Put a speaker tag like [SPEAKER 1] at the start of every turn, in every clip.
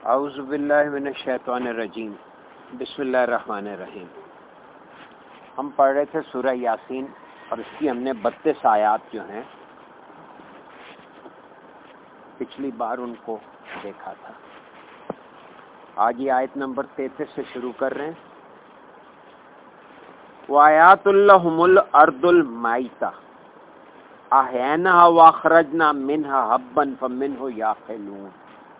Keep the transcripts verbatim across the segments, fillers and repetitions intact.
[SPEAKER 1] اعوذ باللہ من الشیطان الرجیم، بسم اللہ الرحمن الرحیم۔ ہم پڑھ رہے تھے سورہ یاسین اور اس کی ہم نے بتیس آیات جو ہیں پچھلی بار ان کو دیکھا تھا۔ آج یہ آیت نمبر تینتیس سے شروع کر رہے ہیں۔ وَآيَاتٌ لَهُمُ الْأَرْضُ الْمَيْتَةُ أَحْيَيْنَاهَا وَأَخْرَجْنَا مِنْهَا حَبًّا فَمِنْهُ يَأْكُلُونَ۔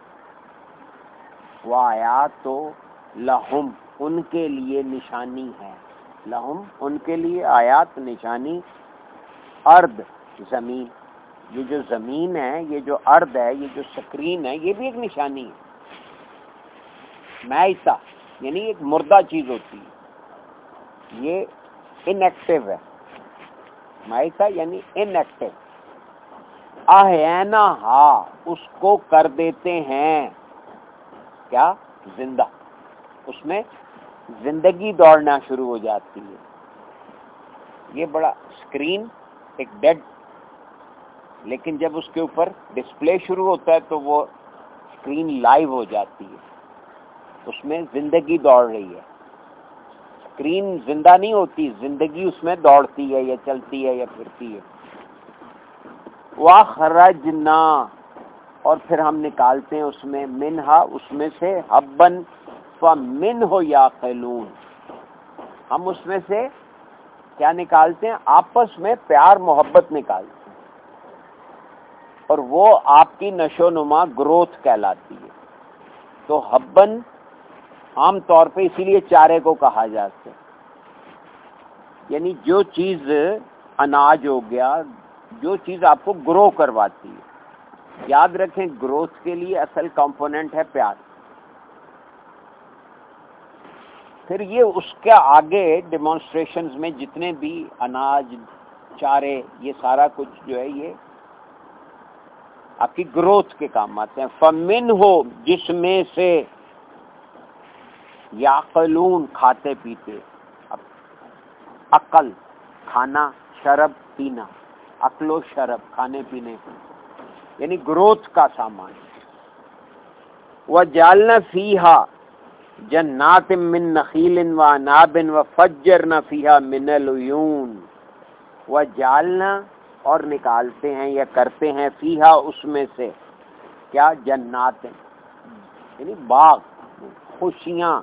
[SPEAKER 1] وآیات لہم ان کے لیے نشانی ہے، لہم ان کے لیے آیات نشانی، ارض زمین، یہ جو زمین ہے، یہ جو ارض ہے، یہ جو سکرین ہے، یہ بھی ایک نشانی ہے۔ میتہ یعنی ایک مردہ چیز ہوتی ہے، یہ ان ایکٹیو ہے۔ میتہ یعنی ان ایکٹیو۔ احیینا ہا اس کو کر دیتے ہیں کیا؟ زندہ، اس میں زندگی دوڑنا شروع ہو جاتی ہے۔ یہ بڑا اسکرین ایک ڈیڈ، لیکن جب اس کے اوپر ڈسپلے شروع ہوتا ہے تو وہ اسکرین لائیو ہو جاتی ہے، اس میں زندگی دوڑ رہی ہے۔ اسکرین زندہ نہیں ہوتی، زندگی اس میں دوڑتی ہے یا چلتی ہے یا پھرتی ہے۔ وَأَخْرَجْنَا اور پھر ہم نکالتے ہیں اس میں، منہا اس میں سے، حبًّا فَمِنْهُ يَأْكُلُونَ ہم اس میں سے کیا نکالتے ہیں؟ آپس میں پیار محبت نکالتے ہیں، اور وہ آپ کی نشو نما گروتھ کہلاتی ہے۔ تو حبًّا عام طور پہ اسی لیے چارے کو کہا جاتا ہے، یعنی جو چیز اناج ہو گیا، جو چیز آپ کو گرو کرواتی ہے۔ یاد رکھیں گروتھ کے لیے اصل کمپوننٹ ہے پیار۔ پھر یہ اس کے آگے ڈیمانسٹریشنز میں جتنے بھی اناج، چارے، یہ سارا کچھ جو ہے یہ آپ کی گروتھ کے کام آتے ہیں۔ فَمِنْهُ جس میں سے، یعقلون کھاتے پیتے، عقل کھانا، شرب پینا، عقل و شرب کھانے پینے یعنی گروتھ کا سامان۔ وَجَعَلْنَا فِيهَا جَنَّاتٍ مِّن نَخِيلٍ وَأَعْنَابٍ وَفَجَّرْنَا فِيهَا مِنَ الْعُيُونِ وَجَعَلْنَا اور نکالتے ہیں یا کرتے ہیں، فِيهَا اس میں سے کیا؟ جنات یعنی باغ، خوشیاں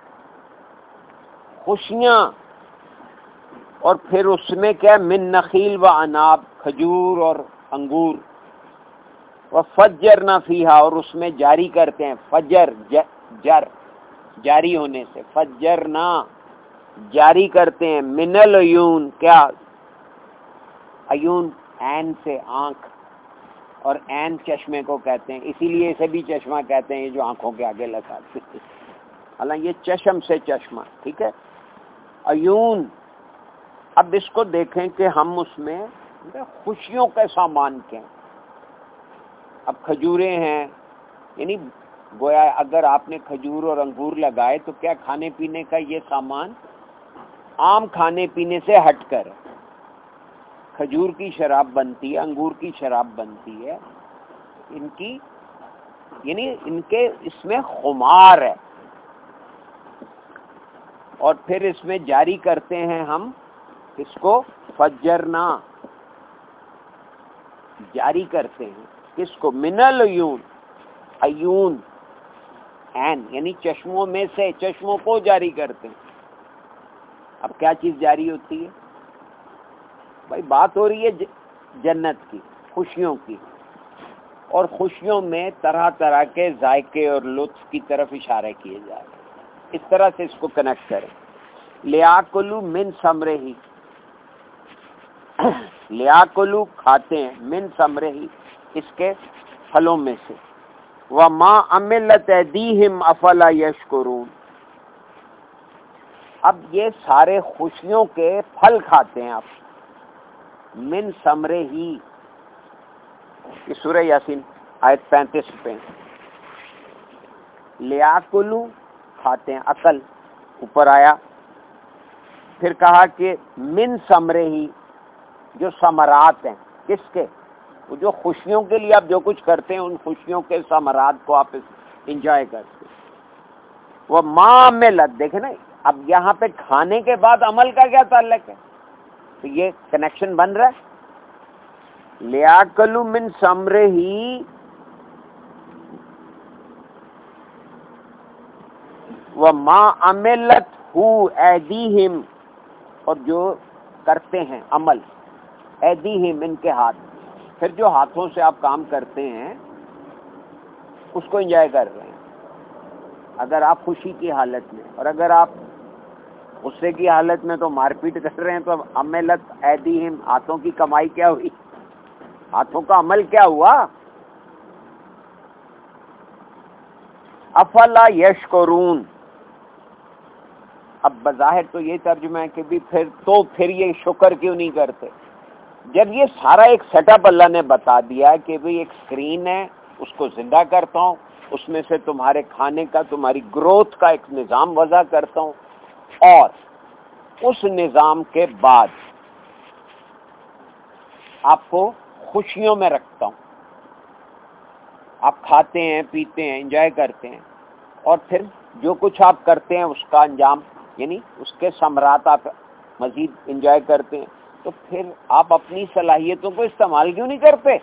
[SPEAKER 1] خوشیاں اور پھر اس میں کیا؟ من نخیل و اناب کھجور اور انگور، وَفَجَّرْنَا فِيهَا اور اس میں جاری کرتے ہیں، فجر جر جاری ہونے سے، فجرنا جاری کرتے ہیں، من العیون کیا؟ عیون عین سے آنکھ، اور عین چشمے کو کہتے ہیں، اسی لیے اسے بھی چشمہ کہتے ہیں جو آنکھوں کے آگے لگاتے ہیں، حالانکہ یہ چشم سے چشمہ، ٹھیک ہے، عیون۔ اب اس کو دیکھیں کہ ہم اس میں خوشیوں کے سامان کے ہیں۔ اب کھجوریں ہیں، یعنی گویا اگر آپ نے کھجور اور انگور لگائے تو کیا کھانے پینے کا یہ سامان عام کھانے پینے سے ہٹ کر، کھجور کی شراب بنتی ہے، انگور کی شراب بنتی ہے، ان کی یعنی ان کے اس میں خمار ہے، اور پھر اس میں جاری کرتے ہیں ہم اس کو، فجرنا جاری کرتے ہیں کس کو؟ من العیون، عیون عین یعنی چشموں میں سے، چشموں کو جاری کرتے ہیں۔ اب کیا چیز جاری ہوتی ہے بھائی؟ بات ہو رہی ہے جنت کی، خوشیوں کی، اور خوشیوں میں طرح طرح کے ذائقے اور لطف کی طرف اشارہ کیے جا رہے ہیں۔ اس طرح سے اس کو کنیکٹ کریں۔ لیاکلوا من ثمرہ، لیاکلوا کھاتے ہیں، من ثمرہ اس کے پھلوں میں سے، وما عملت ایدیہم افلا یشکرون اب یہ سارے خوشیوں کے پھل کھاتے ہیں آپ، من ثمرہ ہی، یہ سورہ یاسین آیت پینتیس پہ، لیاکلوا کھاتے ہیں، عقل اوپر آیا، پھر کہا کہ من ثمرہ ہی جو ثمرات ہیں، کس کے؟ وہ جو خوشیوں کے لیے آپ جو کچھ کرتے ہیں، ان خوشیوں کے ثمرات کو آپ انجوائے کرتے ہیں۔ وہ معاملت، دیکھیں نا اب یہاں پہ کھانے کے بعد عمل کا کیا تعلق ہے؟ تو یہ کنیکشن بن رہا ہے. لیاکلوا من ثمرہ وما عملت ہو ایدیہم، اور جو کرتے ہیں عمل، ایدیہم ان کے ہاتھ، پھر جو ہاتھوں سے آپ کام کرتے ہیں اس کو انجوائے کر رہے ہیں. اگر آپ خوشی کی حالت میں، اور اگر آپ غصے کی حالت میں تو مار پیٹ کر رہے ہیں، تو عملت ایدیہم، ہاتھوں کی کمائی کیا ہوئی؟ ہاتھوں کا عمل کیا ہوا؟ افلا یشکرون. اب بظاہر تو یہ ترجمہ ہے کہ بھی پھر تو پھر یہ شکر کیوں نہیں کرتے؟ جب یہ سارا ایک سیٹ اپ اللہ نے بتا دیا کہ بھی ایک اسکرین ہے، اس کو زندہ کرتا ہوں، اس میں سے تمہارے کھانے کا، تمہاری گروتھ کا ایک نظام وضع کرتا ہوں، اور اس نظام کے بعد آپ کو خوشیوں میں رکھتا ہوں، آپ کھاتے ہیں، پیتے ہیں، انجوائے کرتے ہیں، اور پھر جو کچھ آپ کرتے ہیں اس کا انجام، یعنی اس کے ثمرات آپ مزید انجوائے کرتے ہیں، تو پھر آپ اپنی صلاحیتوں کو استعمال کیوں نہیں کرتے؟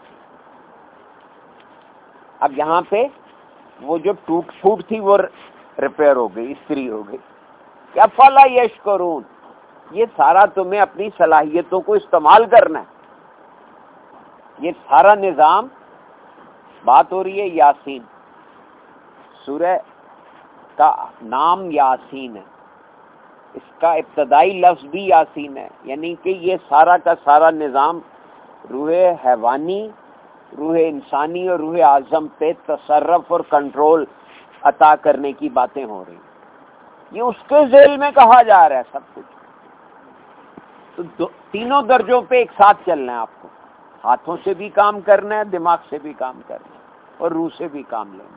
[SPEAKER 1] اب یہاں پہ وہ جو ٹوٹ پھوٹ تھی وہ ریپیئر ہو گئی، استری ہو گئی. کیا فلا یشکرون، یہ سارا تمہیں اپنی صلاحیتوں کو استعمال کرنا ہے. یہ سارا نظام، بات ہو رہی ہے یاسین، سورہ کا نام یاسین ہے، اس کا ابتدائی لفظ بھی یاسین ہے، یعنی کہ یہ سارا کا سارا نظام روح حیوانی، روح انسانی اور روح اعظم پہ تصرف اور کنٹرول عطا کرنے کی باتیں ہو رہی ہیں. یہ اس کے ذیل میں کہا جا رہا ہے سب کچھ. تو دو تینوں درجوں پہ ایک ساتھ چلنا ہے آپ کو، ہاتھوں سے بھی کام کرنا ہے، دماغ سے بھی کام کرنا ہے، اور روح سے بھی کام لینا ہے.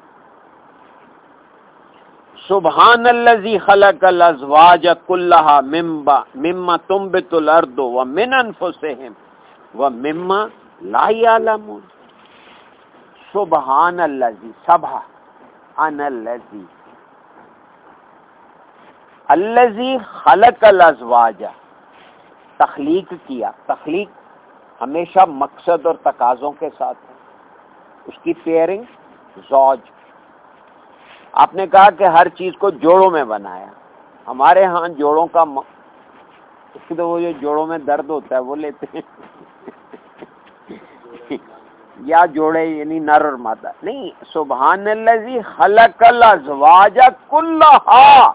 [SPEAKER 1] سبحان الذی خلق الازواج کلھا مما تنبت الارض ومن انفسہم ومما لا یعلمون. سبحان الذی، سبحان الذی، الذی خلق الازواج، تخلیق کیا. تخلیق ہمیشہ مقصد اور تقاضوں کے ساتھ ہے، اس کی پیئرنگ زوج. آپ نے کہا کہ ہر چیز کو جوڑوں میں بنایا. ہمارے ہاں جوڑوں کا م... اس تو وہ جو جوڑوں میں درد ہوتا ہے وہ لیتے ہیں یا جوڑے یعنی نر اور مادہ نہیں. سبحان الذی خلق الازواج کلھا،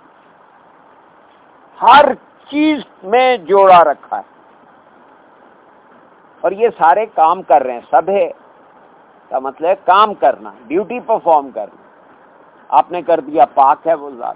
[SPEAKER 1] ہر چیز میں جوڑا رکھا ہے، اور یہ سارے کام کر رہے ہیں. سب ہے کا مطلب ہے کام کرنا، ڈیوٹی پرفارم کرنا. آپ نے کر دیا، پاک ہے وہ ذات.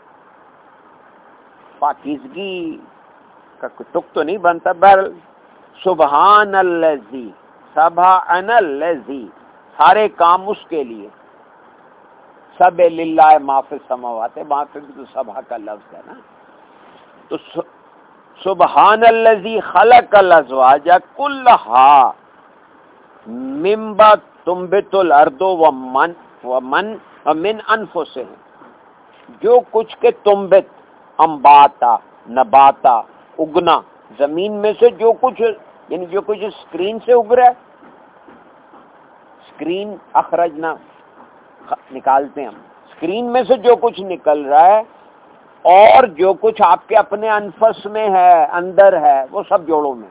[SPEAKER 1] پاکیزگی کا کوئی تک تو نہیں بنتا. بہر سبحان الذی، سبحان الذی، سارے کام اس کے لیے. سب للہ ما فی السماوات، وہاں پہ بھی تو سبحا کا لفظ ہے نا. تو سبحان الذی خلق الازواج کلھا مما تنبت الارض ومن ومن ومن انفسہم، جو کچھ کے تنبت، انباتا، نباتا، اگنا، زمین میں سے جو کچھ، یعنی جو کچھ اسکرین سے اگ رہا ہے. اسکرین اخرجنا نکالتے ہیں ہم، اسکرین میں سے جو کچھ نکل رہا ہے، اور جو کچھ آپ کے اپنے انفس میں ہے، اندر ہے، وہ سب جوڑوں میں.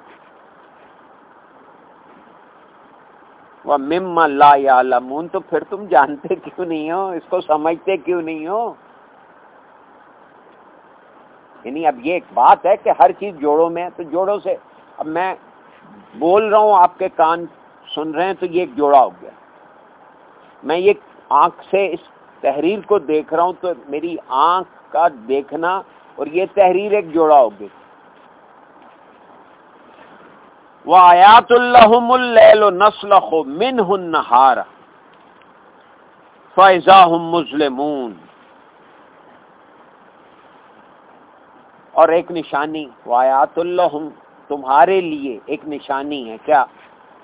[SPEAKER 1] وَمِمَّا لَا يَعْلَمُونَ، تو پھر تم جانتے کیوں نہیں ہو، اس کو سمجھتے کیوں نہیں ہو؟ یعنی اب یہ ایک بات ہے کہ ہر چیز جوڑوں میں ہے، تو جوڑوں سے اب میں بول رہا ہوں، آپ کے کان سن رہے ہیں، تو یہ ایک جوڑا ہو گیا. میں یہ آنکھ سے اس تحریر کو دیکھ رہا ہوں، تو میری آنکھ کا دیکھنا اور یہ تحریر ایک جوڑا ہو گئی. وَآيَاتُ لَهُمُ اللَّيْلُ نَسْلَخُ مِنْهُ النَّهَارَ فَإِذَا هُمْ مُظْلِمُونَ. اور ایک نشانی، وَآيَاتُ لَهُمْ، تمہارے لیے ایک نشانی ہے. کیا؟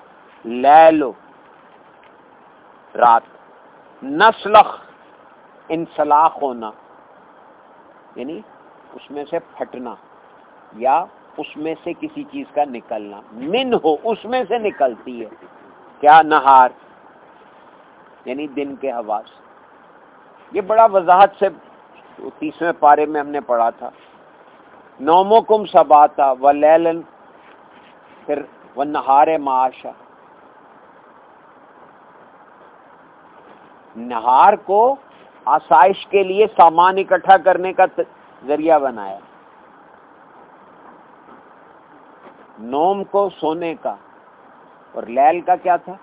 [SPEAKER 1] لیل، رات. نسلخ، انسلاخ ہونا یعنی اس میں سے پھٹنا یا اس میں سے کسی چیز کا نکلنا، من ہو اس میں سے نکلتی ہے کیا، نہار یعنی دن کے حواس. یہ بڑا وضاحت سے تیسویں پارے میں ہم نے پڑھا تھا. نومکم سباتا ولیلن پھر والنہار معاشا. نہار کو آسائش کے لیے سامان اکٹھا کرنے کا ذریعہ بنایا، نوم کو سونے کا، اور لیل کا کیا تھا،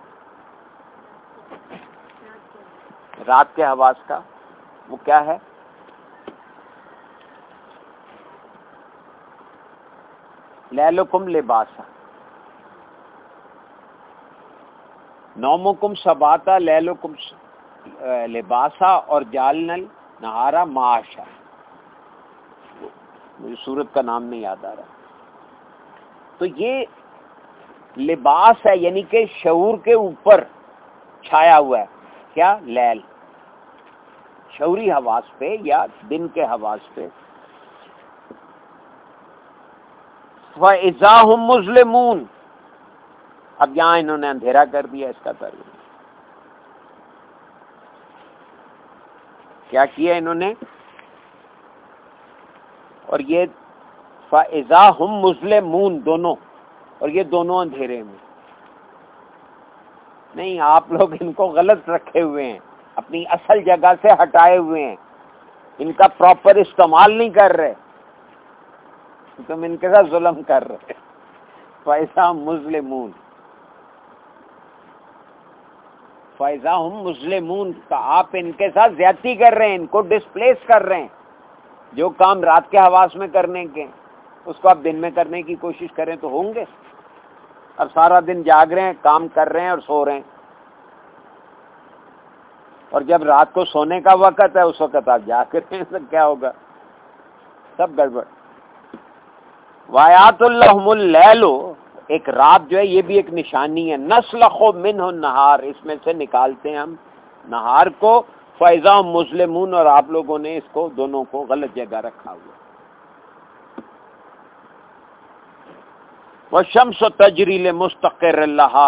[SPEAKER 1] رات کے حواس کا. وہ کیا ہے، لیلکم لباسا، نومکم سباتا لیلکم لباسا اور جالنل نہارا معاشا. مجھے سورت کا نام نہیں یاد آ رہا. تو یہ لباس ہے یعنی کہ شعور کے اوپر چھایا ہوا ہے کیا، لیل، شعوری حواس پہ یا دن کے حواس پہ. فَإِذَا هُمْ مُظْلِمُونَ. اب یہاں انہوں نے اندھیرا کر دیا. اس کا ترجمہ کیا کیا انہوں نے، اور یہ فَإِذَا هُمْ مُظْلِمُونَ دونوں، اور یہ دونوں اندھیرے میں. نہیں، آپ لوگ ان کو غلط رکھے ہوئے ہیں، اپنی اصل جگہ سے ہٹائے ہوئے ہیں، ان کا پراپر استعمال نہیں کر رہے، تم ان کے ساتھ ظلم کر رہے. فَإِذَا مُظْلِمُونَ، فَإِذَا هُمْ مُظْلِمُونَ کا آپ ان کے ساتھ زیادتی کر رہے ہیں، ان کو ڈسپلیس کر رہے ہیں. جو کام رات کے حواس میں کرنے کے اس کو آپ دن میں کرنے کی کوشش کریں تو ہوں گے. اب سارا دن جاگ رہے ہیں، کام کر رہے ہیں اور سو رہے ہیں، اور جب رات کو سونے کا وقت ہے اس وقت آپ جاگ رہے ہیں، تو کیا ہوگا، سب گڑبڑ. وآیات اللہم اللیل، ایک رات جو ہے یہ بھی ایک نشانی ہے. نسلخ منہ النہار، اس میں سے نکالتے ہیں ہم نہار کو. فَإِذَا هُمْ مُظْلِمُونَ، اور آپ لوگوں نے اس کو دونوں کو غلط جگہ رکھا ہوا. وَالشَّمْسُ تَجْرِي لِمُسْتَقِرٍّ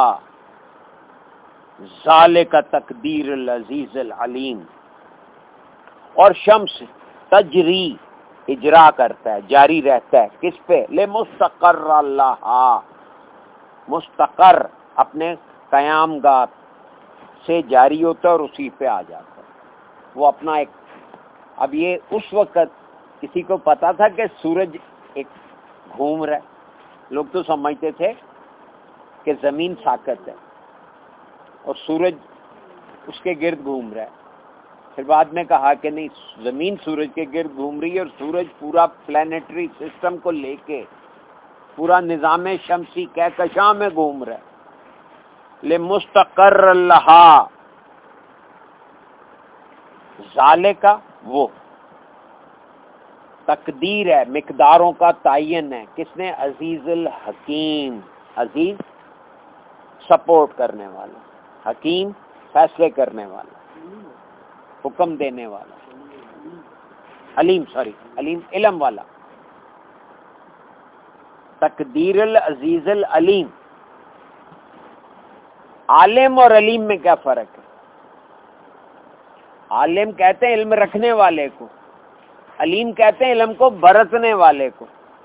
[SPEAKER 1] لَهَا ذَلِكَ تَقْدِيرُ الْعَزِيزِ الْعَلِيمِ. اور شمس تجری اجرا کرتا ہے، جاری رہتا ہے کس پہ، لِمُسْتَقِرٍّ لَهَا، مستقر اپنے قیام گاہ سے جاری ہوتا ہے اور اسی پہ آ جاتا ہے. وہ اپنا ایک، اب یہ اس وقت کسی کو پتا تھا کہ سورج ایک گھوم رہا ہے؟ لوگ تو سمجھتے تھے کہ زمین ساکت ہے اور سورج اس کے گرد گھوم رہا ہے. پھر بعد میں کہا کہ نہیں، زمین سورج کے گرد گھوم رہی ہے اور سورج پورا پلانیٹری سسٹم کو لے کے پورا نظام شمسی کہکشاں میں گھوم رہا ہے. لِمُسْتَقِرٍّ لَهَا، ذالک وہ تقدیر ہے، مقداروں کا تعین ہے. کس نے، عزیز الحکیم. عزیز سپورٹ کرنے والا، حکیم فیصلے کرنے والا، حکم دینے والا، علیم سوری علیم علم والا. تقدیر العزیز العلیم. عالم اور علیم میں کیا فرق ہے؟ عالم کہتے ہیں علم رکھنے والے کو، علیم کہتے ہیں علم کو برتنے والے کو.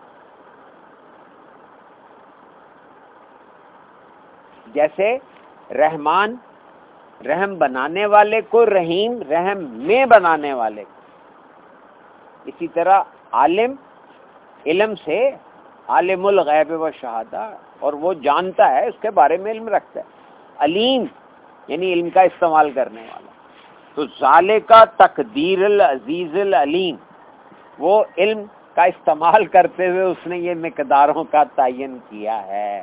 [SPEAKER 1] جیسے رحمان رحم بنانے والے کو، رحیم رحم میں بنانے والے کو. اسی طرح عالم علم سے، عالم الغیب و شہادہ، اور وہ جانتا ہے، اس کے بارے میں علم رکھتا ہے. علیم یعنی علم کا استعمال کرنے والا. تو ذالک تقدیر العزیز العلیم، وہ علم کا استعمال کرتے ہوئے اس نے یہ مقداروں کا تعین کیا ہے.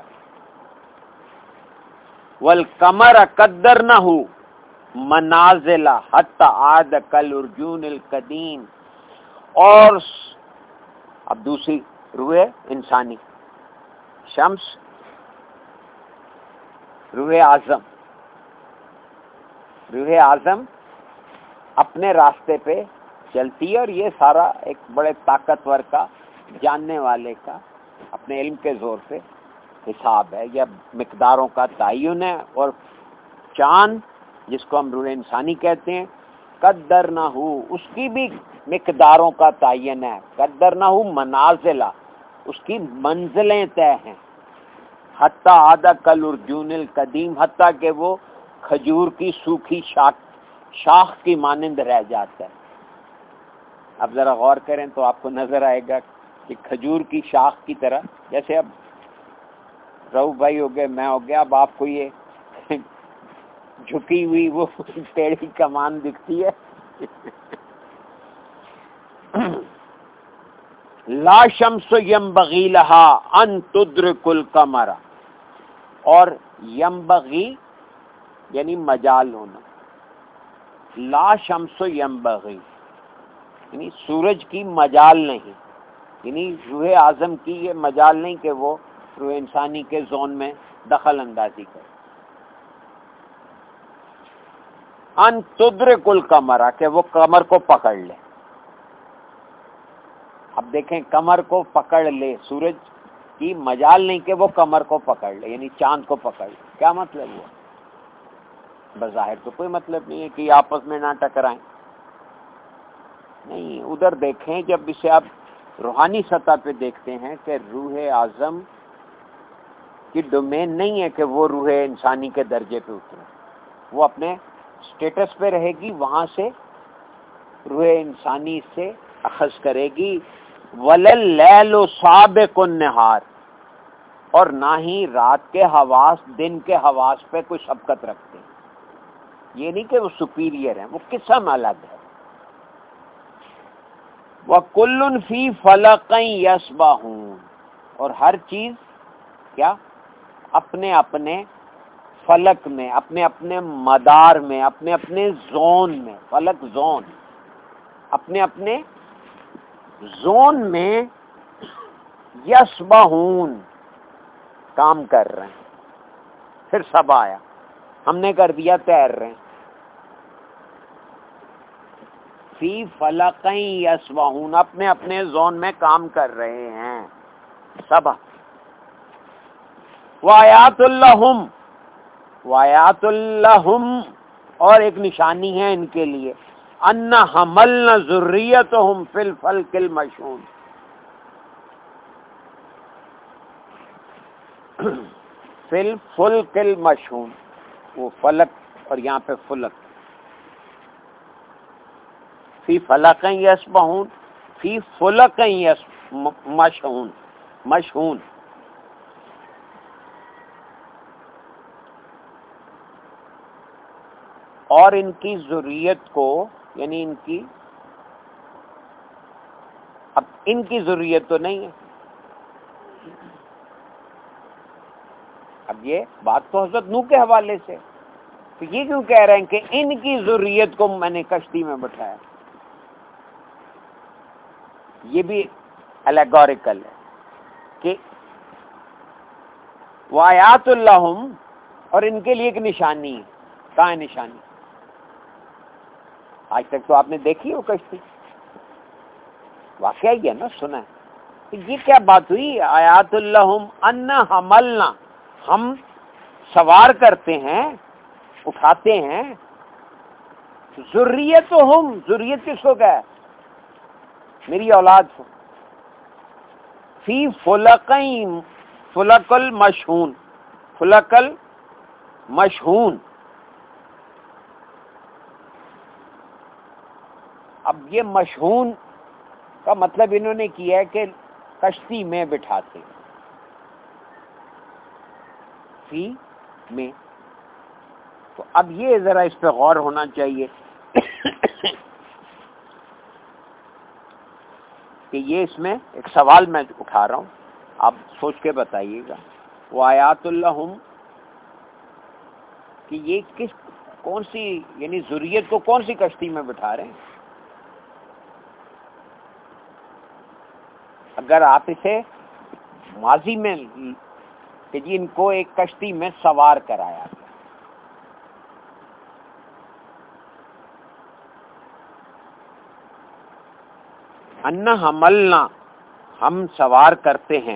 [SPEAKER 1] والقمر قدرنہ منازل حتی عاد کالعرجون القدیم. اور اب دوسری روح انسانی، شمس روح اعظم. روح اعظم اپنے راستے پہ چلتی ہے، اور یہ سارا ایک بڑے طاقتور کا، جاننے والے کا اپنے علم کے زور سے حساب ہے، یا مقداروں کا تعین ہے. اور چاند جس کو ہم روح انسانی کہتے ہیں، قدر نہ ہو، اس کی بھی مقداروں کا تعین ہے. قدر نہ ہو منازلہ، اس کی منزلیں طے ہیں. حتیٰ عادہ کل ارجون القدیم، حتیٰ کہ وہ کھجور کی سوکھی شاخ شاخ کی مانند رہ جاتا ہے. اب ذرا غور کریں تو آپ کو نظر آئے گا کہ کھجور کی شاخ کی طرح، جیسے اب رو بھائی ہو گئے، میں ہو گیا، اب آپ کو یہ جھکی ہوئی وہ ٹیڑھی کمان دکھتی ہے. لا شمس ینبغی لہا ان تدرک القمر، اور ینبغی یعنی مجال ہونا. لا شمس ینبغی یعنی سورج کی مجال نہیں، یعنی روح اعظم کی یہ مجال نہیں کہ وہ روح انسانی کے زون میں دخل اندازی کرے. ان تدرک القمر، کہ وہ قمر کو پکڑ لے. اب دیکھیں، قمر کو پکڑ لے، سورج کی مجال نہیں کہ وہ قمر کو پکڑ لے، یعنی چاند کو پکڑ لے. کیا مطلب ہوا؟ بظاہر تو کوئی مطلب نہیں ہے کہ آپس میں نہ ٹکرائیں. نہیں، ادھر دیکھیں، جب اسے آپ روحانی سطح پہ دیکھتے ہیں کہ روح اعظم کی ڈومین نہیں ہے کہ وہ روح انسانی کے درجے پہ اترے، وہ اپنے سٹیٹس پہ رہے گی، وہاں سے روح انسانی سے اخذ کرے گی. وَلَلَّيْلُ سَابِقُ النَّهَارِ، اور نہ ہی رات کے حواس دن کے حواس پہ کوئی سبقت رکھتے ہیں. یہ نہیں کہ وہ سپیریئر ہیں، وہ قسم الگ ہے. وَكُلٌّ فِي فَلَقٍ يَسْبَحُونَ، اور ہر چیز کیا اپنے اپنے فلک میں، اپنے اپنے مدار میں، اپنے اپنے زون میں. فلک زون، اپنے اپنے زون میں یسبحون کام کر رہے ہیں. پھر سب آیا، ہم نے کر دیا تیر رہے ہیں. فی فلقین یسبحون، اپنے اپنے زون میں کام کر رہے ہیں سب. وآیات لہم، وآیات لہم، اور ایک نشانی ہے ان کے لیے، ان حملنا ذریتہم فی الفلک المشحون. فی الفلک المشحون، وہ فلک اور یہاں پہ فلک. فی فلق یسبحون، فی فلق مشحون، مشحون. اور ان کی ذریت کو، یعنی ان کی، اب ان کی ذریت تو نہیں ہے. اب یہ بات تو حضرت نوح کے حوالے سے، تو یہ کیوں کہہ رہے ہیں کہ ان کی ذریت کو میں نے کشتی میں بٹھایا؟ یہ بھی الیگوریکل ہے کہ وآیات لہم، اور ان کے لیے ایک نشانی ہے. کہاں ہے نشانی؟ آج تک تو آپ نے دیکھی وہ کشتی، واقعہ ہی ہے نا، سنا ہے. تو یہ کیا بات ہوئی؟ آیات لہم ان حملنا، ہم سوار کرتے ہیں، اٹھاتے ہیں. ذریتہم، ذریت کس کو کہا ہے؟ میری اولاد کو. فی فلقین، فلق المشحون، فلق المشحون. اب یہ مشحون کا مطلب انہوں نے کیا ہے کہ کشتی میں بٹھاتے. فی میں، تو اب یہ ذرا اس پہ غور ہونا چاہیے کہ یہ اس میں ایک سوال میں اٹھا رہا ہوں، آپ سوچ کے بتائیے گا. وہ آیات لہم، کہ یہ کس کون سی، یعنی ذریت کو کون سی کشتی میں بٹھا رہے ہیں؟ اگر آپ اسے ماضی میں کہ جی ان کو ایک کشتی میں سوار کرایا گیا، ان حملنا ہم سوار کرتے ہیں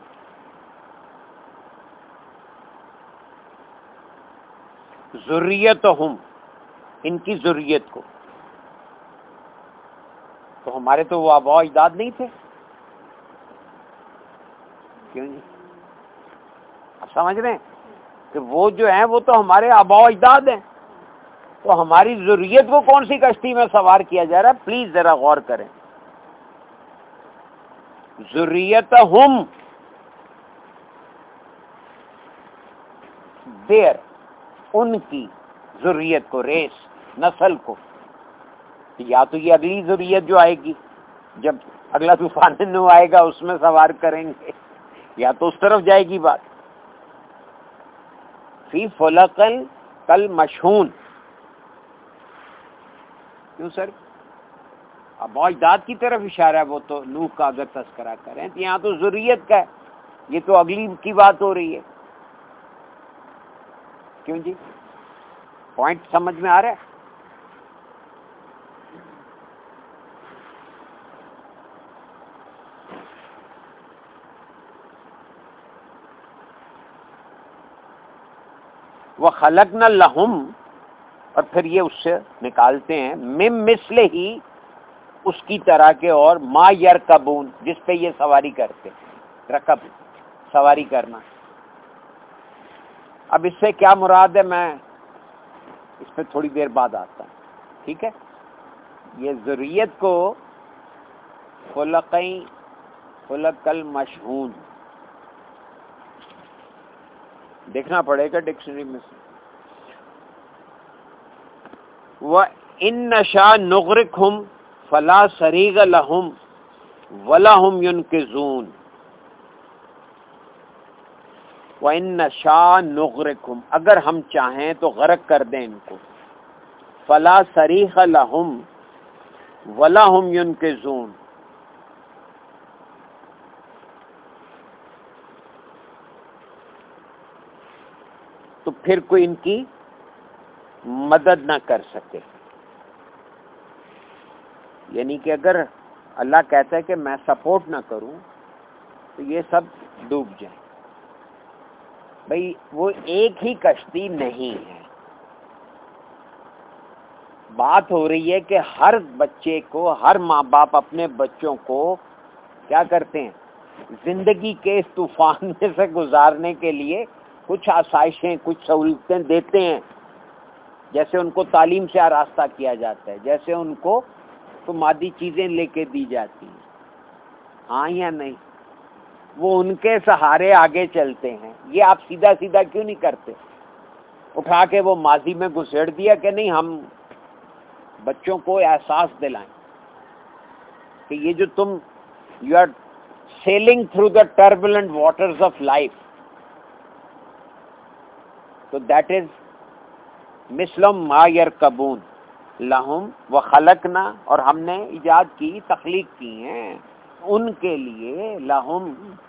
[SPEAKER 1] ذریتہم ان کی ذریت کو. تو ہمارے تو وہ آباء و اجداد نہیں تھے؟ کیوں جی؟ آپ سمجھ رہے ہیں کہ وہ جو ہیں وہ تو ہمارے آباء و اجداد ہیں، تو ہماری ذریت کو کون سی کشتی میں سوار کیا جا رہا ہے؟ پلیز ذرا غور کریں. ذریتہم دیر ان کی ذریت کو، ریس نسل کو. یا تو یہ اگلی ذریت جو آئے گی جب اگلا طوفان نو آئے گا اس میں سوار کریں گے، یا تو اس طرف جائے گی بات. فی فلقن کل مشہون. کیوں سر؟ اب اجداد کی طرف اشارہ ہے، وہ تو نوح کا اگر تذکرہ کریں تو یہاں تو ذریت کا ہے، یہ تو اگلی کی بات ہو رہی ہے. کیوں جی؟ پوائنٹ سمجھ میں آ رہا ہے؟ وَخَلَقْنَا لَهُمْ اور پھر یہ اس سے نکالتے ہیں مِن مِثْلِهِ اس کی طرح کے اور ما یرکبون جس پہ یہ سواری کرتے. رکب سواری کرنا. اب اس سے کیا مراد ہے میں اس پہ تھوڑی دیر بعد آتا ہوں، ٹھیک ہے؟ یہ ذریت کو خلقیں خلق المشہون دیکھنا پڑے گا ڈکشنری میں سے. وَإِن نَّشَأْ نُغْرِقْهُمْ فَلَا صَرِيغَ لَهُمْ وَلَا هُمْ يُنْقِذُونَ. وَإِن نَّشَأْ نُغْرِقْهُمْ اگر ہم چاہیں تو غرق کر دیں ان کو. فَلَا صَرِيغَ لَهُمْ وَلَا هُمْ يُنْقِذُونَ تو پھر کوئی ان کی مدد نہ کر سکے. یعنی کہ اگر اللہ کہتا ہے کہ میں سپورٹ نہ کروں تو یہ سب ڈوب جائیں. بھئی وہ ایک ہی کشتی نہیں ہے، بات ہو رہی ہے کہ ہر بچے کو، ہر ماں باپ اپنے بچوں کو کیا کرتے ہیں؟ زندگی کے اس طوفان میں سے گزارنے کے لیے کچھ آسائشیں، کچھ سہولتیں دیتے ہیں. جیسے ان کو تعلیم سے آراستہ کیا جاتا ہے، جیسے ان کو تو مادی چیزیں لے کے دی جاتی ہیں. ہاں یا نہیں؟ وہ ان کے سہارے آگے چلتے ہیں. یہ آپ سیدھا سیدھا کیوں نہیں کرتے؟ اٹھا کے وہ ماضی میں گھسیڑ دیا کہ نہیں، ہم بچوں کو احساس دلائیں کہ یہ جو تم you are sailing through the turbulent waters of life, تو دیٹ از مثلم ما یرکبون لہم وخلقنا اور ہم نے ایجاد کی، تخلیق کی ہیں ان کے لیے، لہم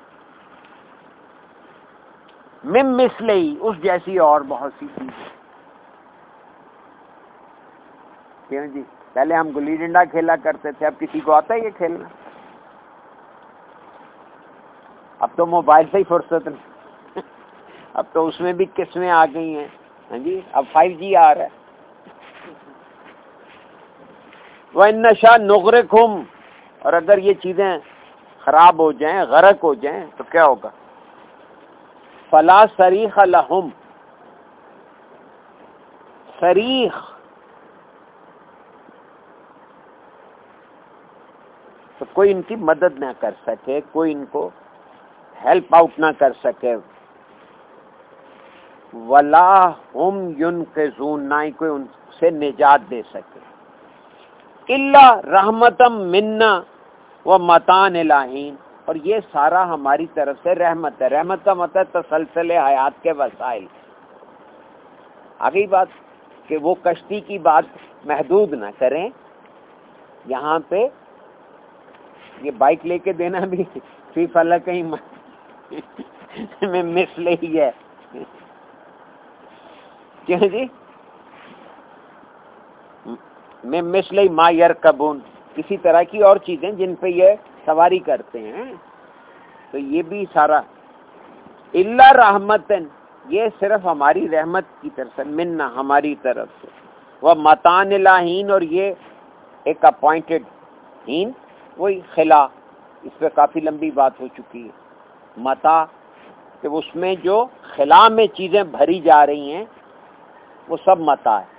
[SPEAKER 1] من مثلی اس جیسی اور بہت سی چیزیں. کیوں جی؟ پہلے ہم گلی ڈنڈا کھیلا کرتے تھے، اب کسی کو آتا ہے یہ کھیلنا؟ اب تو موبائل سے ہی فرصت نہیں، اب تو اس میں بھی قسمیں آ گئی ہیں. ہاں جی، اب فائیو جی آ رہا ہے. وَإِن نَّشَأْ نُغْرِقْهُمْ اور اگر یہ چیزیں خراب ہو جائیں، غرق ہو جائیں تو کیا ہوگا؟ فَلَا صَرِيخَ لَهُمْ صریخ تو کوئی ان کی مدد نہ کر سکے، کوئی ان کو ہیلپ آؤٹ نہ کر سکے. وَلَا هُمْ يُنْقِذُونَ نہ ہی کوئی ان سے نجات دے سکے. إِلَّا رَحْمَةً مِنَّا وَمَتَاعًا إِلَىٰ حِينٍ اور یہ سارا ہماری طرف سے رحمت ہے. رحمت کا مطلب تسلسل حیات کے وسائل. آگئی بات کہ وہ کشتی کی بات محدود نہ کریں. یہاں پہ یہ بائک لے کے دینا بھی فی فلک کہیں میں مثل ہی ہے. کیوں جی؟ میں مثل ما یرکبون کسی طرح کی اور چیزیں جن پہ یہ سواری کرتے ہیں. تو یہ بھی سارا الا رحمتن، یہ صرف ہماری رحمت کی طرف سے، منا ہماری طرف سے، وہ متان الہین، اور یہ ایک اپوائنٹڈ ہین، وہی خلا، اس پہ کافی لمبی بات ہو چکی ہے. متا کہ اس میں جو خلا میں چیزیں بھری جا رہی ہیں وہ سب متا ہے.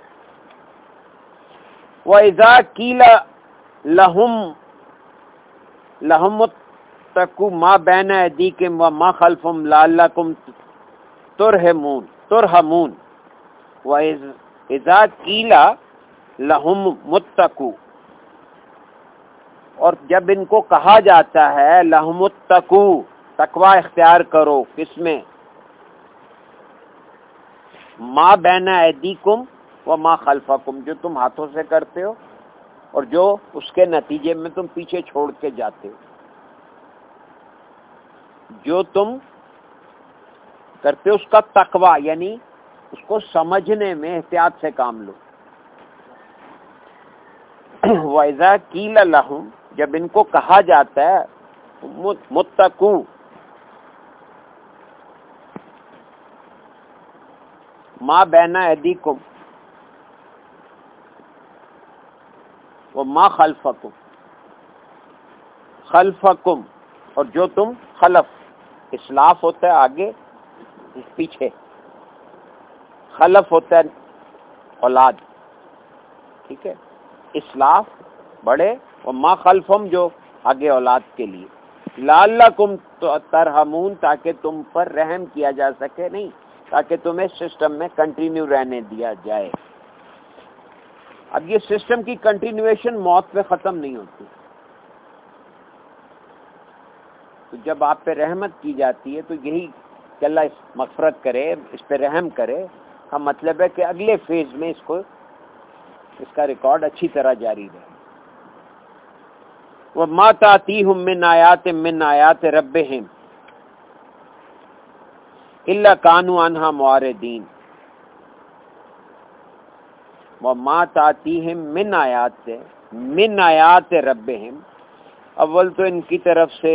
[SPEAKER 1] وَإِذَا قِيلَ لَهُمْ لَهُمُ اتَّقُوا مَا بَيْنَ أَيْدِيكُمْ وَمَا خَلْفَكُمْ لَعَلَّكُمْ تُرْحَمُونَ تُرْحَمُونَ وَإِذَا قِيلَ لَهُمُ اتَّقُوا، اور جب ان کو کہا جاتا ہے لَهُمُ اتَّقُوا، تقوی اختیار کرو، کس میں؟ ما بین ایدیکم وما خلفکم، جو تم ہاتھوں سے کرتے ہو اور جو اس کے نتیجے میں تم پیچھے چھوڑ کے جاتے ہو. جو تم کرتے ہو اس کا تقوی، یعنی اس کو سمجھنے میں احتیاط سے کام لو. وَإِذَا قِيلَ لَهُمْ، جب ان کو کہا جاتا ہے متقو، ما بین ایدیکم وما خلفکم، خلفکم، اور جو تم خلف، اسلاف ہوتا ہے آگے پیچھے، خلف ہوتا ہے اولاد، ٹھیک ہے، اسلاف بڑے، وما خلفم جو آگے اولاد کے لیے. لعلکم ترحمون، تاکہ تم پر رحم کیا جا سکے، نہیں تاکہ تمہیں سسٹم میں کنٹینیو رہنے دیا جائے. اب یہ سسٹم کی کنٹینیویشن موت پہ ختم نہیں ہوتی. تو جب آپ پہ رحمت کی جاتی ہے تو یہی کہ اللہ اس مغفرت کرے، اس پہ رحم کرے کا مطلب ہے کہ اگلے فیز میں اس کو، اس کا ریکارڈ اچھی طرح جاری رہے. وَمَا تَأْتِيهُم مِّنْ آیَاتٍ مِّنْ آیَاتِ رَبِّهِمْ إِلَّا كَانُوا عَنْهَا مُعْرِضِينَ. وَمَا تَأْتِيهِم مِّنْ آیَاتٍ مِّنْ آیَاتِ رَبِّهِمْ، اول تو ان کی طرف سے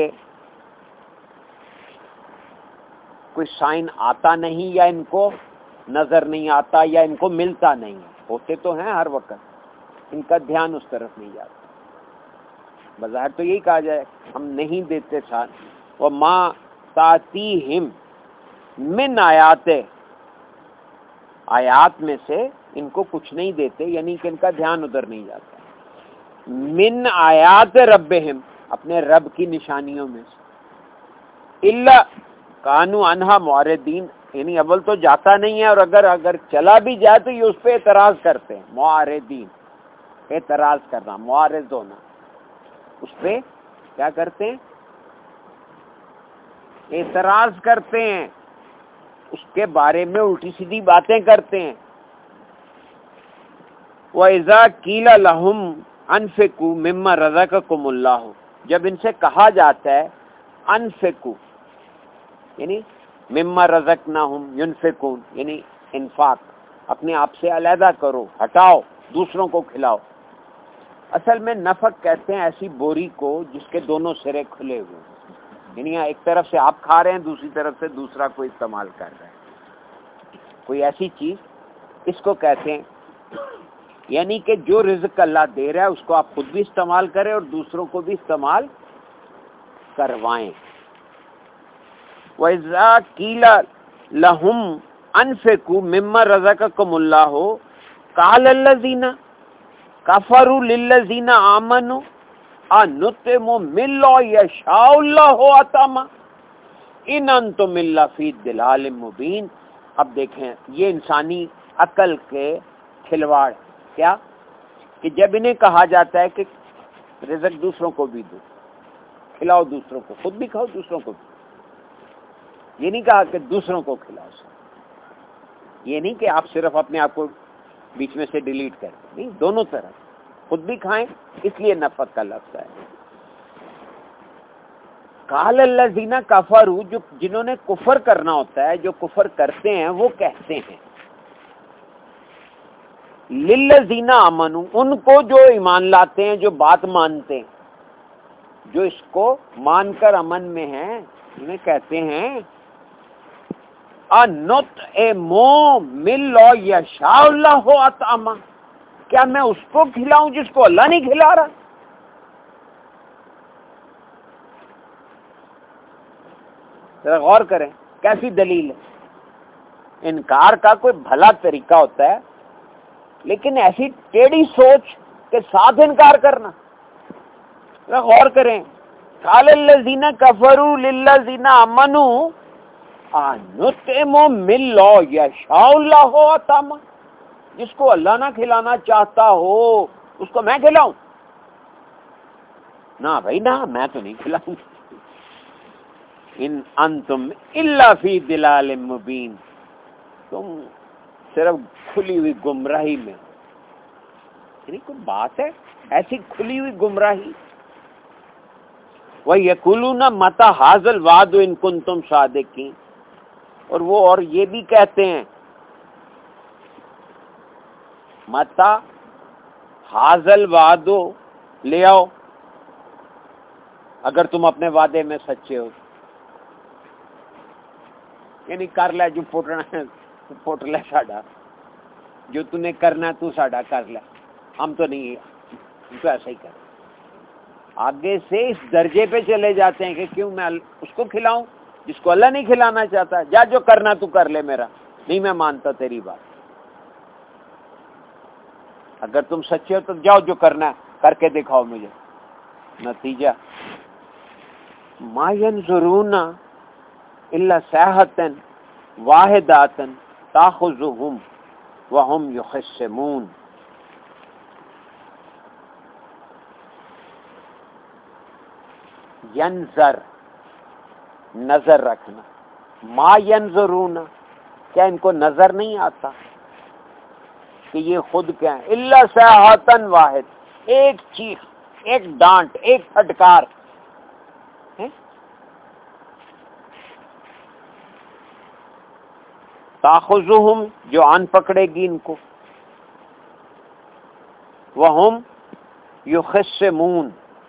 [SPEAKER 1] کوئی سائن آتا نہیں، یا ان کو نظر نہیں آتا، یا ان کو ملتا نہیں. ہوتے تو ہیں ہر وقت، ان کا دھیان اس طرف نہیں جاتا. بظاہر تو یہی کہا جائے ہم نہیں دیتے ساتھ. وَمَا تَأْتِيهِم من آیات، آیات میں سے ان کو کچھ نہیں دیتے، یعنی کہ ان کا دھیان ادھر نہیں جاتا. من آیات ربہم، اپنے رب کی نشانیوں میں سے. الا کانوا عنہا معرضین، یعنی اول تو جاتا نہیں ہے، اور اگر اگر چلا بھی جائے تو یہ اس پہ اعتراض کرتے ہیں. معرضین، اعتراض کرنا، معرض ہونا، اس پہ کیا کرتے ہیں؟ اعتراض کرتے ہیں، اس کے بارے میں الٹی سیدھی باتیں کرتے ہیں. وَإِذَا قِيلَ لَهُمْ أَنفِقُوا مِمَّا رَزَقَكُمُ اللَّهُ، جب ان سے کہا جاتا ہے انفقوا، یعنی مما رزقناہم ينفقون، یعنی انفاق، اپنے آپ سے علیحدہ کرو، ہٹاؤ، دوسروں کو کھلاؤ. اصل میں نفق کہتے ہیں ایسی بوری کو جس کے دونوں سرے کھلے ہوئے ہیں، یعنی ایک طرف سے آپ کھا رہے ہیں، دوسری طرف سے دوسرا کوئی استعمال کر رہا ہے، کوئی ایسی چیز، اس کو کہتے ہیں. یعنی کہ جو رزق اللہ دے رہا ہے اس کو آپ خود بھی استعمال کریں اور دوسروں کو بھی استعمال کروائیں. وَإِذَا قِيلَ لَهُمْ أَنفِقُوا مِمَّا رَزَقَكُمُ اللَّهُ قَالَ الَّذِينَ كَفَرُوا لِلَّذِينَ آمَنُوا أَنُطْعِمُ مِن لَّا يَشَاءُ اللَّهُ أَطْعَمَهُ إِنْ أَنتُمْ إِلَّا فِي ضَلَالٍ مُّبِينٍ. اب دیکھیں یہ انسانی عقل کے کھلواڑ کیا کہ جب انہیں کہا جاتا ہے کہ رزق دوسروں کو بھی دو، کھلاؤ دوسروں کو، خود بھی کھاؤ دوسروں کو بھی، یہ نہیں کہا کہ دوسروں کو کھلاؤ، یہ نہیں کہ آپ صرف اپنے آپ کو بیچ میں سے ڈیلیٹ کر دیں، نہیں، دونوں طرح، خود بھی کھائیں، اس لیے نفق کا لفظ ہے. قال الذین کفروا، جو جنہوں نے کفر کرنا ہوتا ہے، جو کفر کرتے ہیں وہ کہتے ہیں للذین آمنوا، ان کو جو ایمان لاتے ہیں، جو بات مانتے ہیں، جو اس کو مان کر امن میں ہیں، انہیں کہتے ہیں انطعم من لا یشاء اللہ اطعما، کیا میں اس کو کھلاؤں جس کو اللہ نہیں کھلا رہا؟ ذرا غور کریں کیسی دلیل ہے۔ انکار کا کوئی بھلا طریقہ ہوتا ہے، لیکن ایسی ٹیڑھی سوچ کے ساتھ انکار کرنا، ذرا غور کریں۔ قال الذین کفروا للذین آمنوا انطعم من لا یشاء اللہ اطعما، جس کو اللہ نہ کھلانا چاہتا ہو اس کو میں کھلاؤں؟ نہ بھائی نہ، میں تو نہیں کھلاؤں۔ ان انتم الا فی ضلال مبین، تم صرف کھلی ہوئی گمراہی میں، یعنی کوئی بات ہے ایسی کھلی ہوئی گمراہی۔ وَيَقُولُونَ مَتَى هَٰذَا الْوَعْدُ إِن كُنتُمْ صَادِقِينَ، اور وہ اور یہ بھی کہتے ہیں مَتَى هَٰذَا الْوَعْدُ، لے آؤ اگر تم اپنے وعدے میں سچے ہو، یعنی کر لے جو پٹنا ہے پٹ لے ساڈا، جو تو نے کرنا ہے تو ساڈا کر لے، ہم تو نہیں، ہم تو ایسا ہی کر۔ آگے سے اس درجے پہ چلے جاتے ہیں کہ کیوں میں اس کو کھلاؤں جس کو اللہ نہیں کھلانا چاہتا، جا جو کرنا تو کر لے، میرا نہیں، میں مانتا تیری بات، اگر تم سچے ہو تو جاؤ جو کرنا ہے کر کے دکھاؤ مجھے۔ نتیجہ ما ينظرون الا صیحة واحدة تاخذهم وهم يخصمون، ینظر نظر رکھنا، ما ینظرون کیا ان کو نظر نہیں آتا کہ یہ خود کیا ہے؟ الا صیحة واحد، ایک چیخ، ایک ڈانٹ، ایک پھٹکار، تاخذہم جو آن پکڑے گی ان کو، وہم یخصمون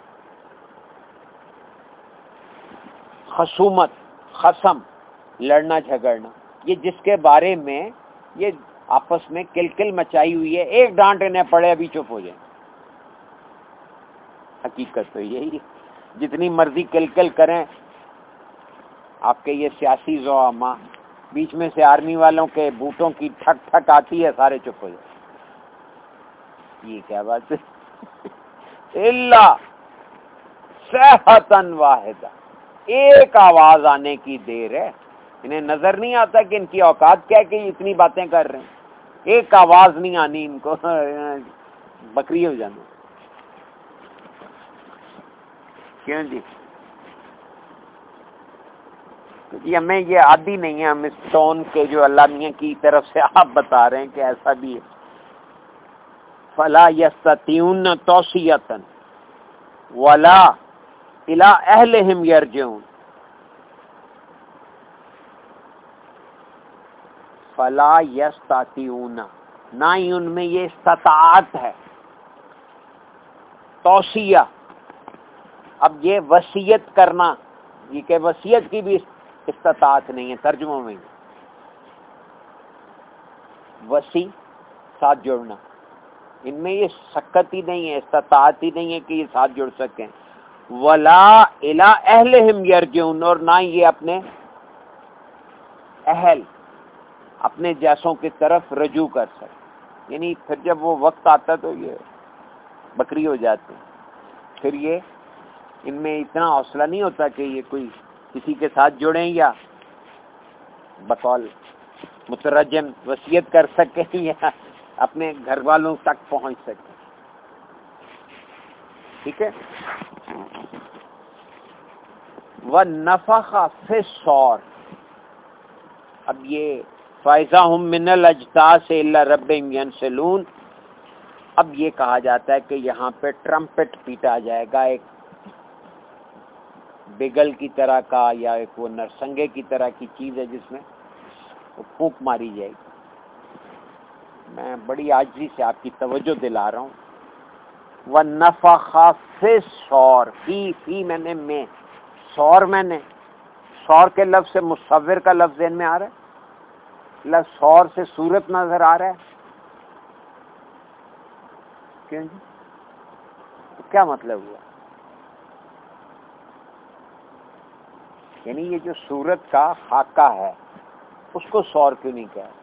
[SPEAKER 1] خصومت، خصم لڑنا جھگڑنا، یہ جس کے بارے میں یہ آپس میں کلکل مچائی ہوئی ہے، ایک ڈانٹ انہیں پڑے ابھی چپ ہو جائیں۔ حقیقت تو یہی، جتنی مرضی کلکل کریں آپ کے یہ سیاسی زعماء، بیچ میں سے آرمی والوں کے بوٹوں کی ٹھک ٹھک آتی ہے، سارے چپ ہو جائیں۔ یہ کیا بات ہے؟ الا صیحة واحدہ، ایک آواز آنے کی دیر ہے، انہیں نظر نہیں آتا کہ ان کی اوقات کیا کہ اتنی باتیں کر رہے ہیں، ایک آواز نہیں آنی ان کو، بکری ہو جانا۔ کیوں جی؟ جی ہمیں یہ عادی نہیں ہے، ہم اس ٹون کے جو اللہ میاں کی طرف سے آپ بتا رہے ہیں کہ ایسا بھی ہے۔ فلا یستطیعون توصیۃ ولا الی اہلہم یرجعون، فلا یستطیعون، نہ ہی ان میں یہ استطاعت ہے، توصیہ، اب یہ وصیت کرنا، یہ کہ وصیت کی بھی استطاعت نہیں ہے، ترجمہ میں وصی ساتھ جوڑنا، ان میں یہ سکت ہی نہیں ہے، استطاعت ہی نہیں ہے کہ یہ ساتھ جڑ سکیں۔ ولا الی اہلہم یرجعون، اور نہ یہ اپنے اہل، اپنے جیسوں کی طرف رجوع کر سکیں، یعنی پھر جب وہ وقت آتا تو یہ بکری ہو جاتے ہیں، پھر یہ ان میں اتنا حوصلہ نہیں ہوتا کہ یہ کوئی کسی کے ساتھ جڑیں یا بقول مترجم وصیت کر سکیں یا اپنے گھر والوں تک پہنچ سکیں۔ ٹھیک ہے۔ وَنَفَخَ فِي الصُّورِ، اب یہ فَإِذَا هُم مِّنَ الْأَجْدَاثِ إِلَىٰ رَبِّهِمْ يَنسِلُونَ، اب یہ کہا جاتا ہے کہ یہاں پہ ٹرمپٹ پیٹا جائے گا، ایک بگل کی طرح کا یا ایک وہ نرسنگے کی طرح کی چیز ہے جس میں وہ پھونک ماری جائے گی۔ میں بڑی عاجزی سے آپ کی توجہ دلا رہا ہوں. وَنَفَخَ فِي الصُّورِ فی فی میں نے میں صور میں نے صور کے لفظ سے مصور کا لفظ ذہن میں آ رہا ہے؟ لفظ صور سے صورت نظر آ رہا ہے؟ کیوں جی؟ تو کیا مطلب ہوا؟ یعنی یہ جو صورت کا خاکہ ہے اس کو صور کیوں نہیں کہا؟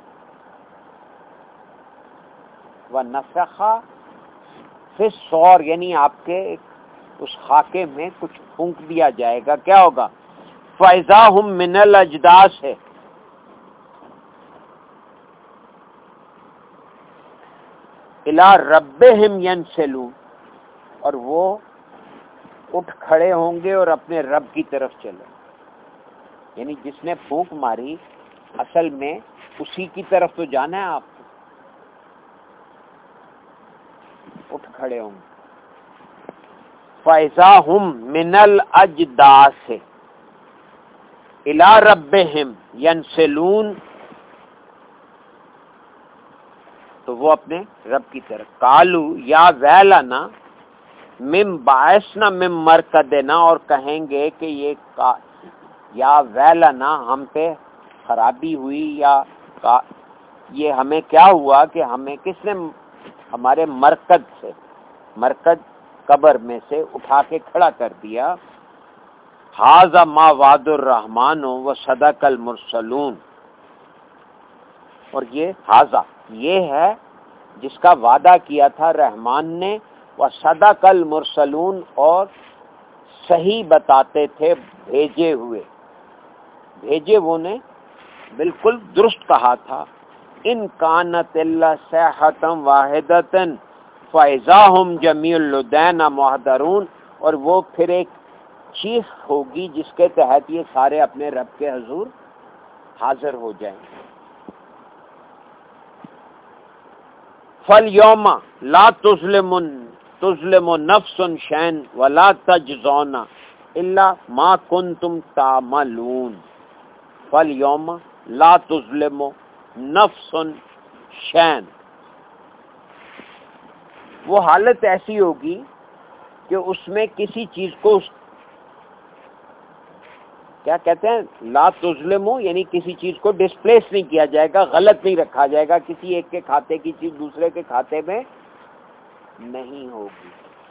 [SPEAKER 1] وَنَفَخَ فِي الصُّورِ یعنی آپ کے اس خاکے میں کچھ پھونک دیا جائے گا. کیا ہوگا؟ فَإِذَا هُم مِّنَ الْأَجْدَاثِ ہے. إِلَىٰ رَبِّهِمْ يَنْسِلُونَ اور وہ اٹھ کھڑے ہوں گے اور اپنے رب کی طرف چلے. یعنی جس نے پھونک ماری اصل میں اسی کی طرف تو جانا ہے آپ کو. اٹھ کھڑے ہوں گے. فَإِذَا هُم مِّنَ الْأَجْدَاثِ إِلَىٰ رَبِّهِمْ يَنْسِلُونَ تو وہ اپنے رب کی طرف. قالوا یا ویلنا مم باعثنا مم مرکدنا اور کہیں گے کہ یہ یا ویلنا ہم پہ خرابی ہوئی یا یہ ہمیں کیا ہوا کہ ہمیں کس نے ہمارے مرکد سے مرکد قبر میں سے اٹھا کے کھڑا کر دیا. ھذا ما وعد الرحمن و صدق المرسلون اور یہ ھذا یہ ہے جس کا وعدہ کیا تھا رحمان نے و صدق المرسلون اور صحیح بتاتے تھے بھیجے ہوئے. بھیجے وہ نے بالکل درست کہا تھا. ان کانت الا صیحۃ واحدۃ فاذا هم جميع لدینا محضرون اور وہ پھر ایک چیخ ہوگی جس کے تحت یہ سارے اپنے رب کے حضور حاضر ہو جائیں گے. فَالْيَوْمَ لَا تُظْلِمُ تُظْلِمُ نَفْسٌ شَيْئًا وَلَا تَجْزَوْنَ إِلَّا مَا كُنتُمْ تَعْمَلُونَ. فَالْيَوْمَ لَا تُظْلِمُ نَفْسٌ شَيْئًا وہ حالت ایسی ہوگی کہ اس میں کسی چیز کو اس کیا کہتے ہیں لا تظلمو یعنی کسی چیز کو ڈسپلیس نہیں کیا جائے گا, غلط نہیں رکھا جائے گا. کسی ایک کے کھاتے کی چیز دوسرے کے کھاتے میں نہیں ہوگی.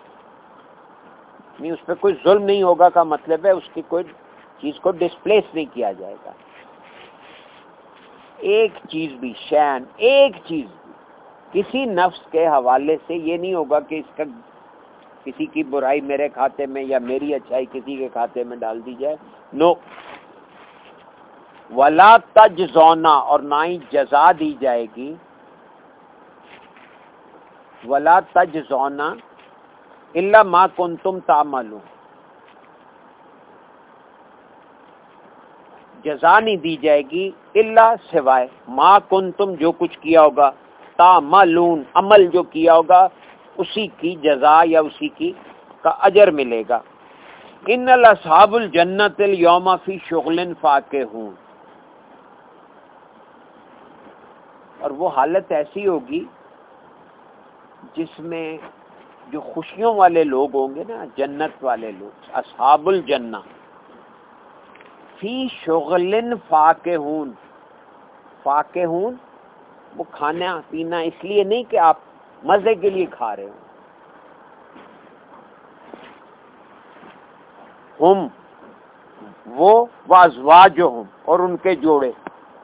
[SPEAKER 1] نہیں اس پہ کوئی ظلم نہیں ہوگا کا مطلب ہے اس کی کوئی چیز کو ڈسپلیس نہیں کیا جائے گا. ایک چیز بھی شین ایک چیز بھی کسی نفس کے حوالے سے یہ نہیں ہوگا کہ اس کا کسی کی برائی میرے کھاتے میں یا میری اچھائی کسی کے کھاتے میں ڈال دی جائے. نو ولا تجزونا اور نہ ہی جزا دی جائے گی. ولا تجزونا الا ما کنتم تعملون جزا نہیں دی جائے گی الا سوائے ما کنتم جو کچھ کیا ہوگا تعملون عمل جو کیا ہوگا اسی کی جزا یا اسی کی کا اجر ملے گا. ان اصحاب الجنت اليوم فی شغل فاکہون اور وہ حالت ایسی ہوگی جس میں جو خوشیوں والے لوگ ہوں گے نا جنت والے لوگ اصحاب الجنہ فی شغل فاکہون. فاکہون وہ کھانا پینا اس لیے نہیں کہ آپ مزے کے لیے کھا رہے ہوں. ہم وہ وازواجہم اور ان کے جوڑے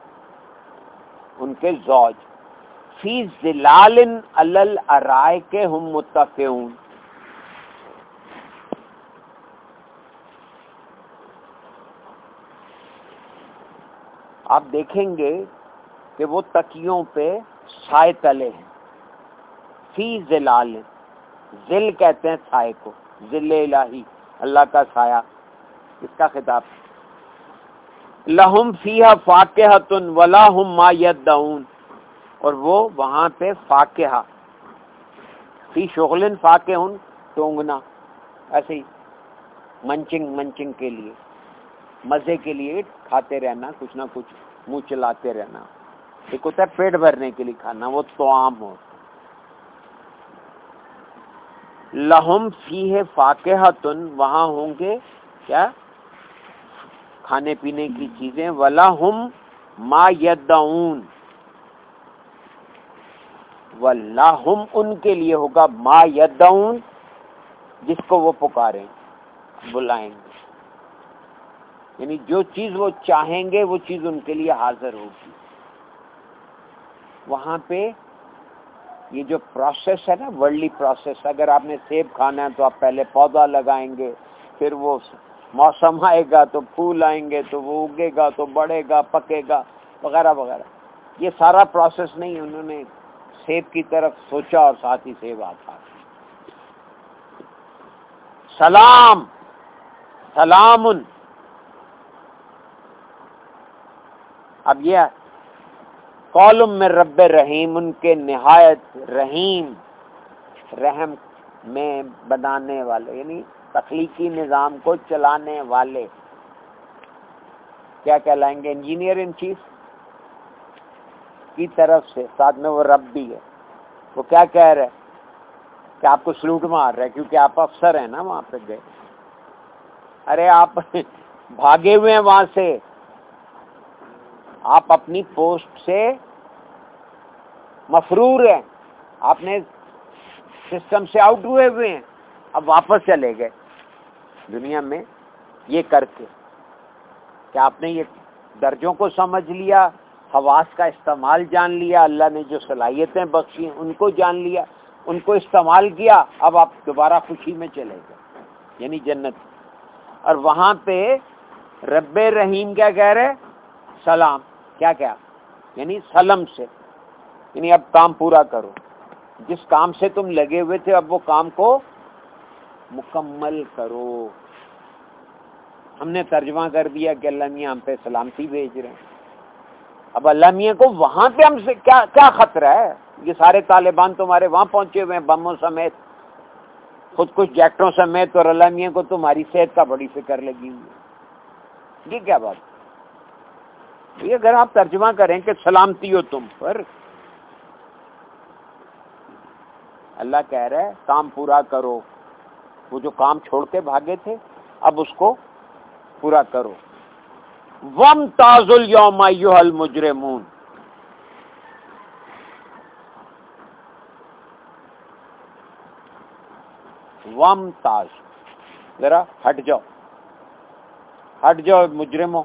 [SPEAKER 1] ان کے زوج فی ظلال علی الارائک ہم متکئون آپ دیکھیں گے کہ وہ تکیوں پہ سائے تلے ہیں. فی ظلال ظل کہتے ہیں سائے کو ظل الہی اللہ کا سایہ. اس کا خطاب لہم فیہا فاکہۃ ولاہم ما یدعون اور وہ وہاں پہ فاکہہ فی شغل فاکہون ٹونگنا ایسے ہی منچنگ منچنگ کے لیے مزے کے لیے کھاتے رہنا کچھ نہ کچھ منہ چلاتے رہنا. ایک ہوتا ہے پیٹ بھرنے کے لیے کھانا، وہ طعام ہو. لہم فیہ فاکہۃن، وہاں ہوں گے کیا؟ کھانے پینے کی چیزیں. وَلَهُمْ مَا يَدَّعُونَ، وَلَهُمْ ان کے لیے ہوگا ما يَدَّعُونَ، جس کو وہ پکاریں بلائیں گے. یعنی جو چیز وہ چاہیں گے وہ چیز ان کے لیے حاضر ہوگی. وہاں پہ یہ جو پروسیس ہے نا، ورلڈلی پروسیس، اگر آپ نے سیب کھانا ہے تو آپ پہلے پودا لگائیں گے، پھر وہ موسم آئے گا تو پھول آئیں گے، تو وہ اگے گا تو بڑھے گا، پکے گا، وغیرہ وغیرہ. یہ سارا پروسیس نہیں، انہوں نے سیب کی طرف سوچا اور ساتھ ہی سیب آتا. سلام سلام. اب یہ قول من رب رحیم، ان کے نہایت رحیم، رحم میں بنانے والے، یعنی تخلیقی نظام کو چلانے والے. کیا کہلائیں گے؟ انجینئر ان چیف کی طرف سے، ساتھ میں وہ رب بھی ہے. وہ کیا کہہ رہے کہ آپ کو سلوٹ مار رہے کیونکہ آپ افسر ہیں نا وہاں پہ گئے. ارے آپ بھاگے ہوئے ہیں وہاں سے، آپ اپنی پوسٹ سے مفرور ہیں، آپ نے سسٹم سے آؤٹ ہوئے ہوئے ہیں، اب واپس چلے گئے دنیا میں. یہ کر کے کہ آپ نے یہ درجوں کو سمجھ لیا، حواس کا استعمال جان لیا، اللہ نے جو صلاحیتیں بخشی ان کو جان لیا، ان کو استعمال کیا، اب آپ دوبارہ خوشی میں چلے گئے، یعنی جنت. اور وہاں پہ رب رحیم کیا کہہ رہے؟ سلام. کیا کیا؟ یعنی سلم سے، یعنی اب کام پورا کرو، جس کام سے تم لگے ہوئے تھے اب وہ کام کو مکمل کرو. ہم نے ترجمہ کر دیا کہ اللہ میاں ہم پہ سلامتی بھیج رہے ہیں. اب اللہ میاں کو وہاں پہ ہم سے کیا کیا خطرہ ہے؟ یہ سارے طالبان تمہارے وہاں پہنچے ہوئے ہیں بموں سمیت، خود کچھ جیکٹوں سمیت، اور اللہ میاں کو تمہاری صحت کا بڑی فکر لگی ہوئی ہے. یہ کیا بات؟ یہ اگر آپ ترجمہ کریں کہ سلامتی ہو تم پر، اللہ کہہ رہا ہے کام پورا کرو. وہ جو کام چھوڑ کے بھاگے تھے اب اس کو پورا کرو. وَامْتَازُوا الْيَوْمَ أَيُّهَا الْمُجْرِمُونَ. وَامْتَاز، ذرا ہٹ جاؤ، ہٹ جاؤ مجرموں.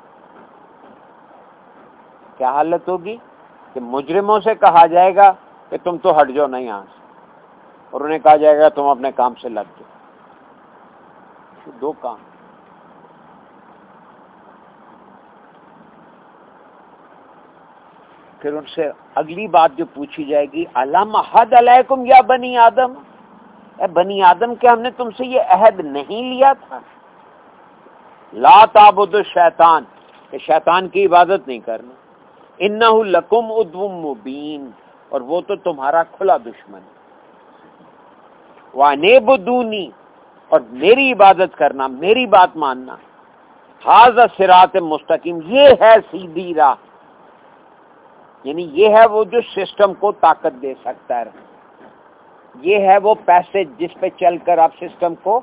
[SPEAKER 1] کیا حالت ہوگی کہ مجرموں سے کہا جائے گا کہ تم تو ہٹ جاؤ نہیں یہاں سے، اور انہیں کہا جائے گا تم اپنے کام سے لگ جاؤ. دو کام. پھر ان سے اگلی بات جو پوچھی جائے گی، علم حد علیکم یا بنی آدم، اے بنی آدم کہ ہم نے تم سے یہ عہد نہیں لیا تھا، لا تعبدوا الشیطان، کہ شیطان کی عبادت نہیں کرنا، انہ لکم عدو مبین، اور وہ تو تمہارا کھلا دشمن ہے، وَانِعْبُدُونِی، اور میری عبادت کرنا، میری بات ماننا، ھذا صراط مستقیم، یہ ہے سیدھی راہ. یعنی یہ ہے وہ جو سسٹم کو طاقت دے سکتا ہے، یہ ہے وہ پیسے جس پہ چل کر آپ سسٹم کو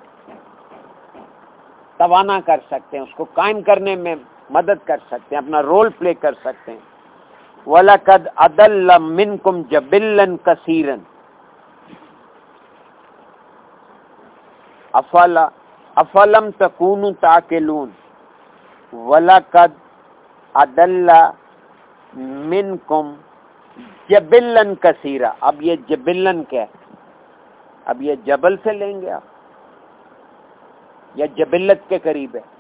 [SPEAKER 1] توانا کر سکتے ہیں، اس کو قائم کرنے میں مدد کر سکتے ہیں، اپنا رول پلے کر سکتے ہیں. وَلَقَدْ أَضَلَّ مِنْكُمْ جَبِلًّا كَثِيرًا افلا افلم تکونوا تعقلون. وَلَقَدْ أَضَلَّ مِنْكُمْ جَبِلًّا كَثِيرًا. اب یہ جبلن کیا ہے؟ اب یہ جبل سے لیں گے آپ یا جبلت کے قریب ہے؟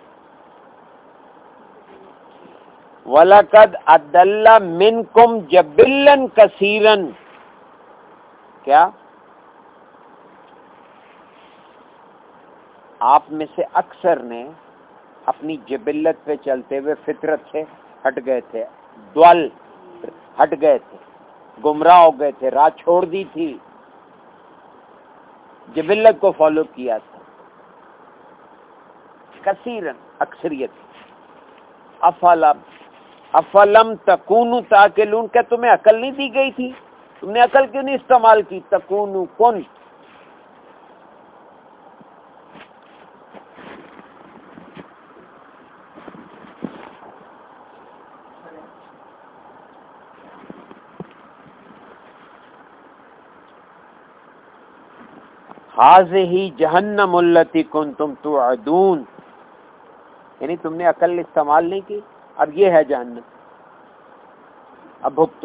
[SPEAKER 1] وَلَقَدْ أَضَلَّ مِنْكُمْ جَبِلًّا كَثِيرًا، کیا آپ میں سے اکثر نے اپنی جبلت پہ چلتے ہوئے فطرت سے ہٹ گئے تھے، دول ہٹ گئے تھے، گمراہ ہو گئے تھے، راہ چھوڑ دی تھی، جبلت کو فالو کیا تھا. کثیرن، اکثریت. افلا افلم تکونوا تاکلون، کیا تمہیں عقل نہیں دی گئی تھی؟ تم نے عقل کیوں نہیں استعمال کی؟ تکونوا کن، ہذہ جہنم التی کنتم توعدون، یعنی تم نے عقل استعمال نہیں کی، اب یہ ہے جہنم، اب بھگتو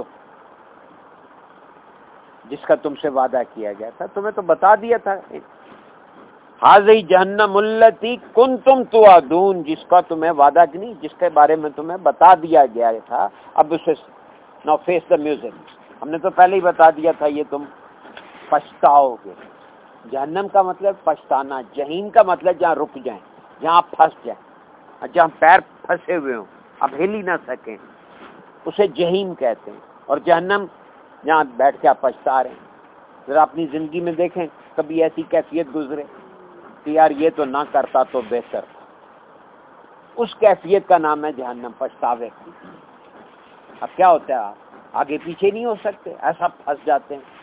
[SPEAKER 1] جس کا تم سے وعدہ کیا گیا تھا، تمہیں تو بتا دیا تھا، ہذہ جہنم التی کنتم توعدون، جس کا تمہیں وعدہ نہیں، جس کے بارے میں تمہیں بتا دیا گیا تھا، اب اسے نو فیس دا میوزک، ہم نے تو پہلے ہی بتا دیا تھا یہ تم پچھتاؤ گے۔ جہنم کا مطلب پچھتانا، جہین کا مطلب جہاں رک جائیں، جہاں آپ پھنس جائیں، جہاں پیر پھنسے ہوئے ہوں، اب ہل ہی نہ سکیں، اسے جہیم کہتے ہیں۔ اور جہنم جہاں بیٹھ کے آپ پچھتا رہے ہیں۔ ذرا اپنی زندگی میں دیکھیں کبھی ایسی کیفیت گزرے کہ یار یہ تو نہ کرتا تو بہتر، اس کیفیت کا نام ہے جہنم، پچھتاوے۔ اب کیا ہوتا ہے، آپ آگے پیچھے نہیں ہو سکتے، ایسا پھنس جاتے ہیں۔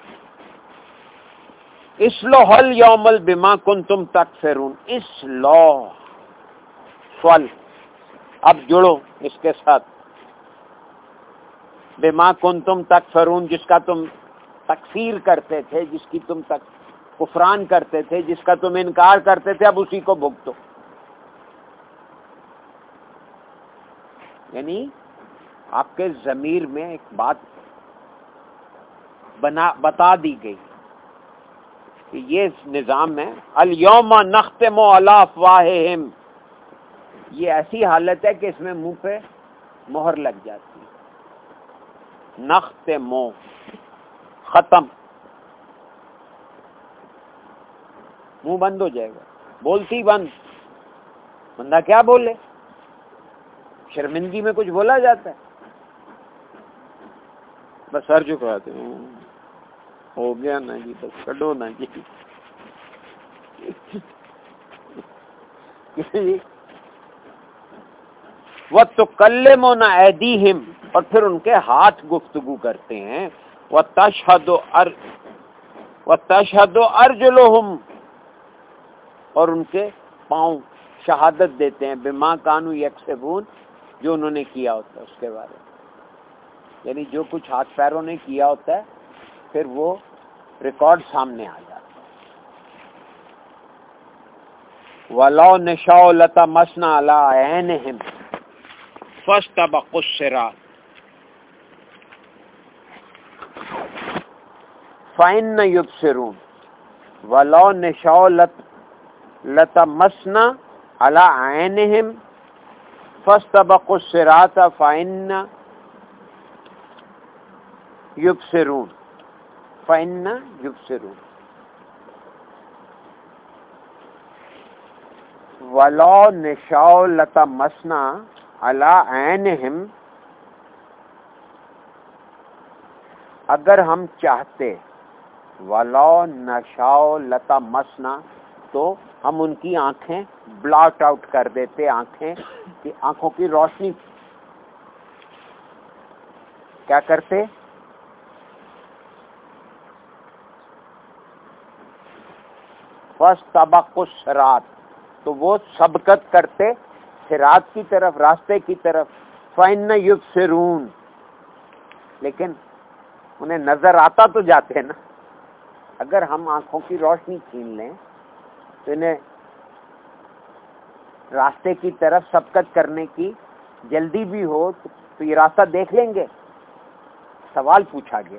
[SPEAKER 1] اصلوہ الیوم بما کنتم تکفرون، اصلوہ فل، اب جڑو اس کے ساتھ، بما کنتم تکفرون، جس کا تم تکفیر کرتے تھے، جس کی تم تک کفران کرتے تھے، جس کا تم انکار کرتے تھے، اب اسی کو بھگتو۔ یعنی آپ کے ضمیر میں ایک بات بنا بتا دی گئی کہ یہ نظام ہے، الیوم نختم علی افواہہم، یہ ایسی حالت ہے کہ اس میں منہ پہ مہر لگ جاتی ہے، نختم، ختم، منہ بند ہو جائے گا، بولتی بند، بندہ کیا بولے، شرمندگی میں کچھ بولا جاتا ہے، بس سر جھکاتے ہیں، ہو گیا نا جی، بس چھڈو نا جی۔ وَتُكَلِّمُنَا أَيْدِيهِمْ، اور پھر ان کے ہاتھ گفتگو کرتے ہیں، وَتَشْهَدُ أَرْ وَتَشْهَدُ أَرْجُلُهُمْ، اور ان کے پاؤں شہادت دیتے ہیں، بِمَا كَانُوا يَكْسِبُونَ، جو انہوں نے کیا ہوتا ہے اس کے بارے میں، یعنی جو کچھ ہاتھ پیروں نے کیا ہوتا ہے پھر وہ ریکارڈ سامنے آ جاتا ہے۔ وَلَوْ نَشَاءُ لَطَمَسْنَا عَلَىٰ أَعْيُنِهِمْ فَاسْتَبَقُوا الصِّرَاطَ فَإِنَّ يُبْصِرُونَ وَلَوْ نَشَاءُ لَطَمَسْنَا عَلَىٰ أَعْيُنِهِمْ فَاسْتَبَقُوا الصِّرَاطَ فَإِنَّ يُبْصِرُونَ فَإِنَّ يُبْصِرُونَ وَلَوْ نَشَاءُ لَطَمَسْنَا عَلَىٰ أَعْيُنِهِمْ، اگر ہم چاہتے، وَلَوْ نَشَاءُ لَطَمَسْنَا، تو ہم ان کی آنکھیں بلاٹ آؤٹ کر دیتے، آنکھیں کی آنکھوں کی روشنی کیا کرتے، فَاسْتَبَقُوا الصِّرَاطَ، تو وہ سبقت کرتے صراط کی طرف، راستے کی طرف، فَإِنَّ يُبْصِرُونَ، لیکن انہیں نظر آتا تو جاتے نا، اگر ہم آنکھوں کی روشنی چھین لیں تو انہیں راستے کی طرف سبقت کرنے کی جلدی بھی ہو تو یہ راستہ دیکھ لیں گے۔ سوال پوچھا گیا،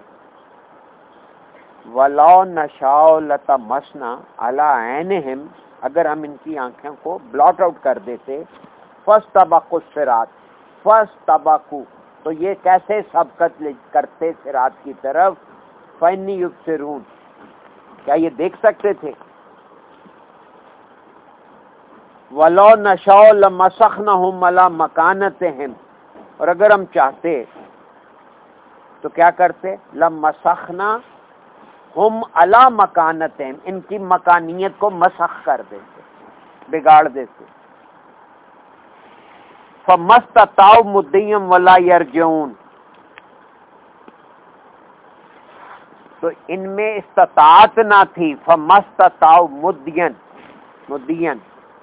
[SPEAKER 1] وَلَوْ نَشَاءُ لَطَمَسْنَا عَلَىٰ أَعْيُنِهِمْ، اگر ہم ان کی آنکھوں کو بلاٹ آؤٹ کر دیتے، فَاسْتَبَقُوا الصِّرَاطَ، فَاسْتَبَقُوا، تو یہ کیسے سبقت کرتے صراط کی طرف، فَإِنَّ يُبْصِرُونَ، کیا یہ دیکھ سکتے تھے، وَلَوْ نَشَاءُ لَمَسَخْنَهُمْ عَلَىٰ مَكَانَتِهِمْ، اور اگر ہم چاہتے تو کیا کرتے، لَمَسَخْنَا ہم علی مکانتہم، ان کی مکانیت کو مسخ کر دیتے، بگاڑ دیتے، فَمَسْتَطَاعُوا مُدِّيًّا وَلَا يَرْجِعُونَ، تو ان میں استطاعت نہ تھی. فَمَسْتَطَاعُوا مُدِّيًّا، مُدِّيًّا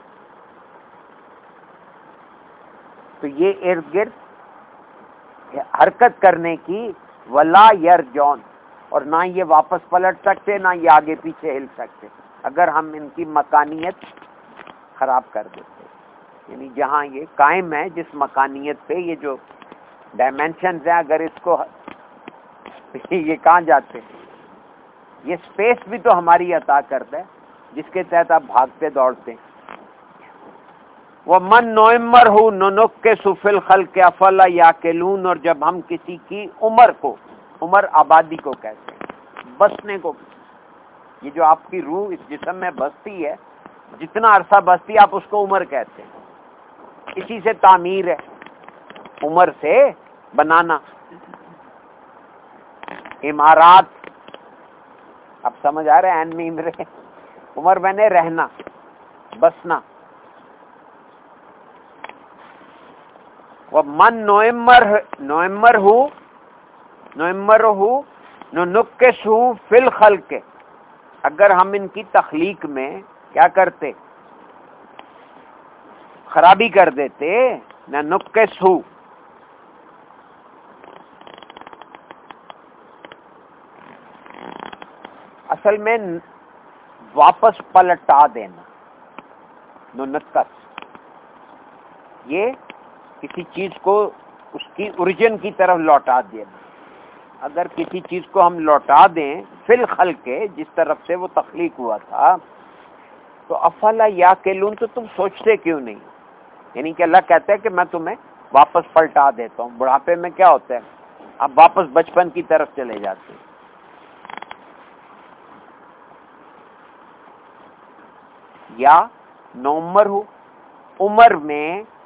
[SPEAKER 1] تو یہ ارد گرد حرکت کرنے کی. وَلَا يَرْجِعُونَ، اور نہ یہ واپس پلٹ سکتے، نہ یہ آگے پیچھے ہل سکتے اگر ہم ان کی مکانیت خراب کر دیتے. یعنی جہاں یہ قائم ہے، جس مکانیت پہ یہ جو ڈائمینشنز ہیں، اگر اس کو یہ کہاں جاتے ہیں. یہ سپیس بھی تو ہماری عطا کرتا ہے جس کے تحت آپ بھاگتے دوڑتے ہیں. وَمَن نُعَمِّرْهُ نُنَكِّسْهُ فِي الْخَلْقِ أَفَلَا يَعْقِلُونَ، اور جب ہم کسی کی عمر کو، عمر آبادی کو کہتے ہیں، بسنے کو، یہ جو آپ کی روح اس جسم میں بستی ہے، جتنا عرصہ بستی آپ اس کو عمر کہتے ہیں. اسی سے تعمیر ہے، عمر سے بنانا. عمارات اب سمجھ آ رہے ہیں میم رہے. عمر بنے رہنا، بسنا. وَمَن نُعَمِّرْهُ نُعَمِّرْهُ نُنَكِّسْهُ فِي الْخَلْقِ، اگر ہم ان کی تخلیق میں کیا کرتے، خرابی کر دیتے. نُنَكِّسْهُ، اصل میں واپس پلٹا دینا. نُنَكِّس، یہ کسی چیز کو اس کی اوریجن کی طرف لوٹا دینا. اگر کسی چیز کو ہم لوٹا دیں فی الخلق کے، جس طرف سے وہ تخلیق ہوا تھا، تو افلا یعقلون، تو تم سوچتے کیوں نہیں. یعنی کہ اللہ کہتا ہے کہ میں تمہیں واپس پلٹا دیتا ہوں. بڑھاپے میں کیا ہوتا ہے، اب واپس بچپن کی طرف چلے جاتے ہیں. یا نومر ہو، عمر میں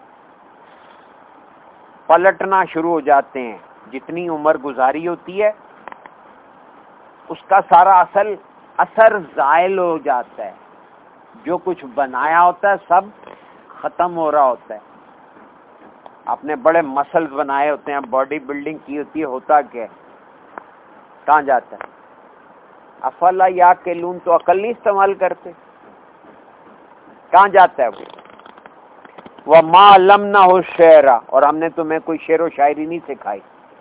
[SPEAKER 1] پلٹنا شروع ہو جاتے ہیں. جتنی عمر گزاری ہوتی ہے اس کا سارا اصل اثر زائل ہو جاتا ہے. جو کچھ بنایا ہوتا ہے سب ختم ہو رہا ہوتا ہے. آپ نے بڑے مسلز بنائے ہوتے ہیں، باڈی بلڈنگ کی ہوتی ہے، ہوتا کیا ہے، کہاں جاتا ہے. افلا یعقلون، تو عقل نہیں استعمال کرتے، کہاں جاتا ہے وہ. وَمَا عَلَّمْنَاهُ الشِّعْرَ، اور ہم نے تمہیں کوئی شعر و شاعری نہیں سکھائی.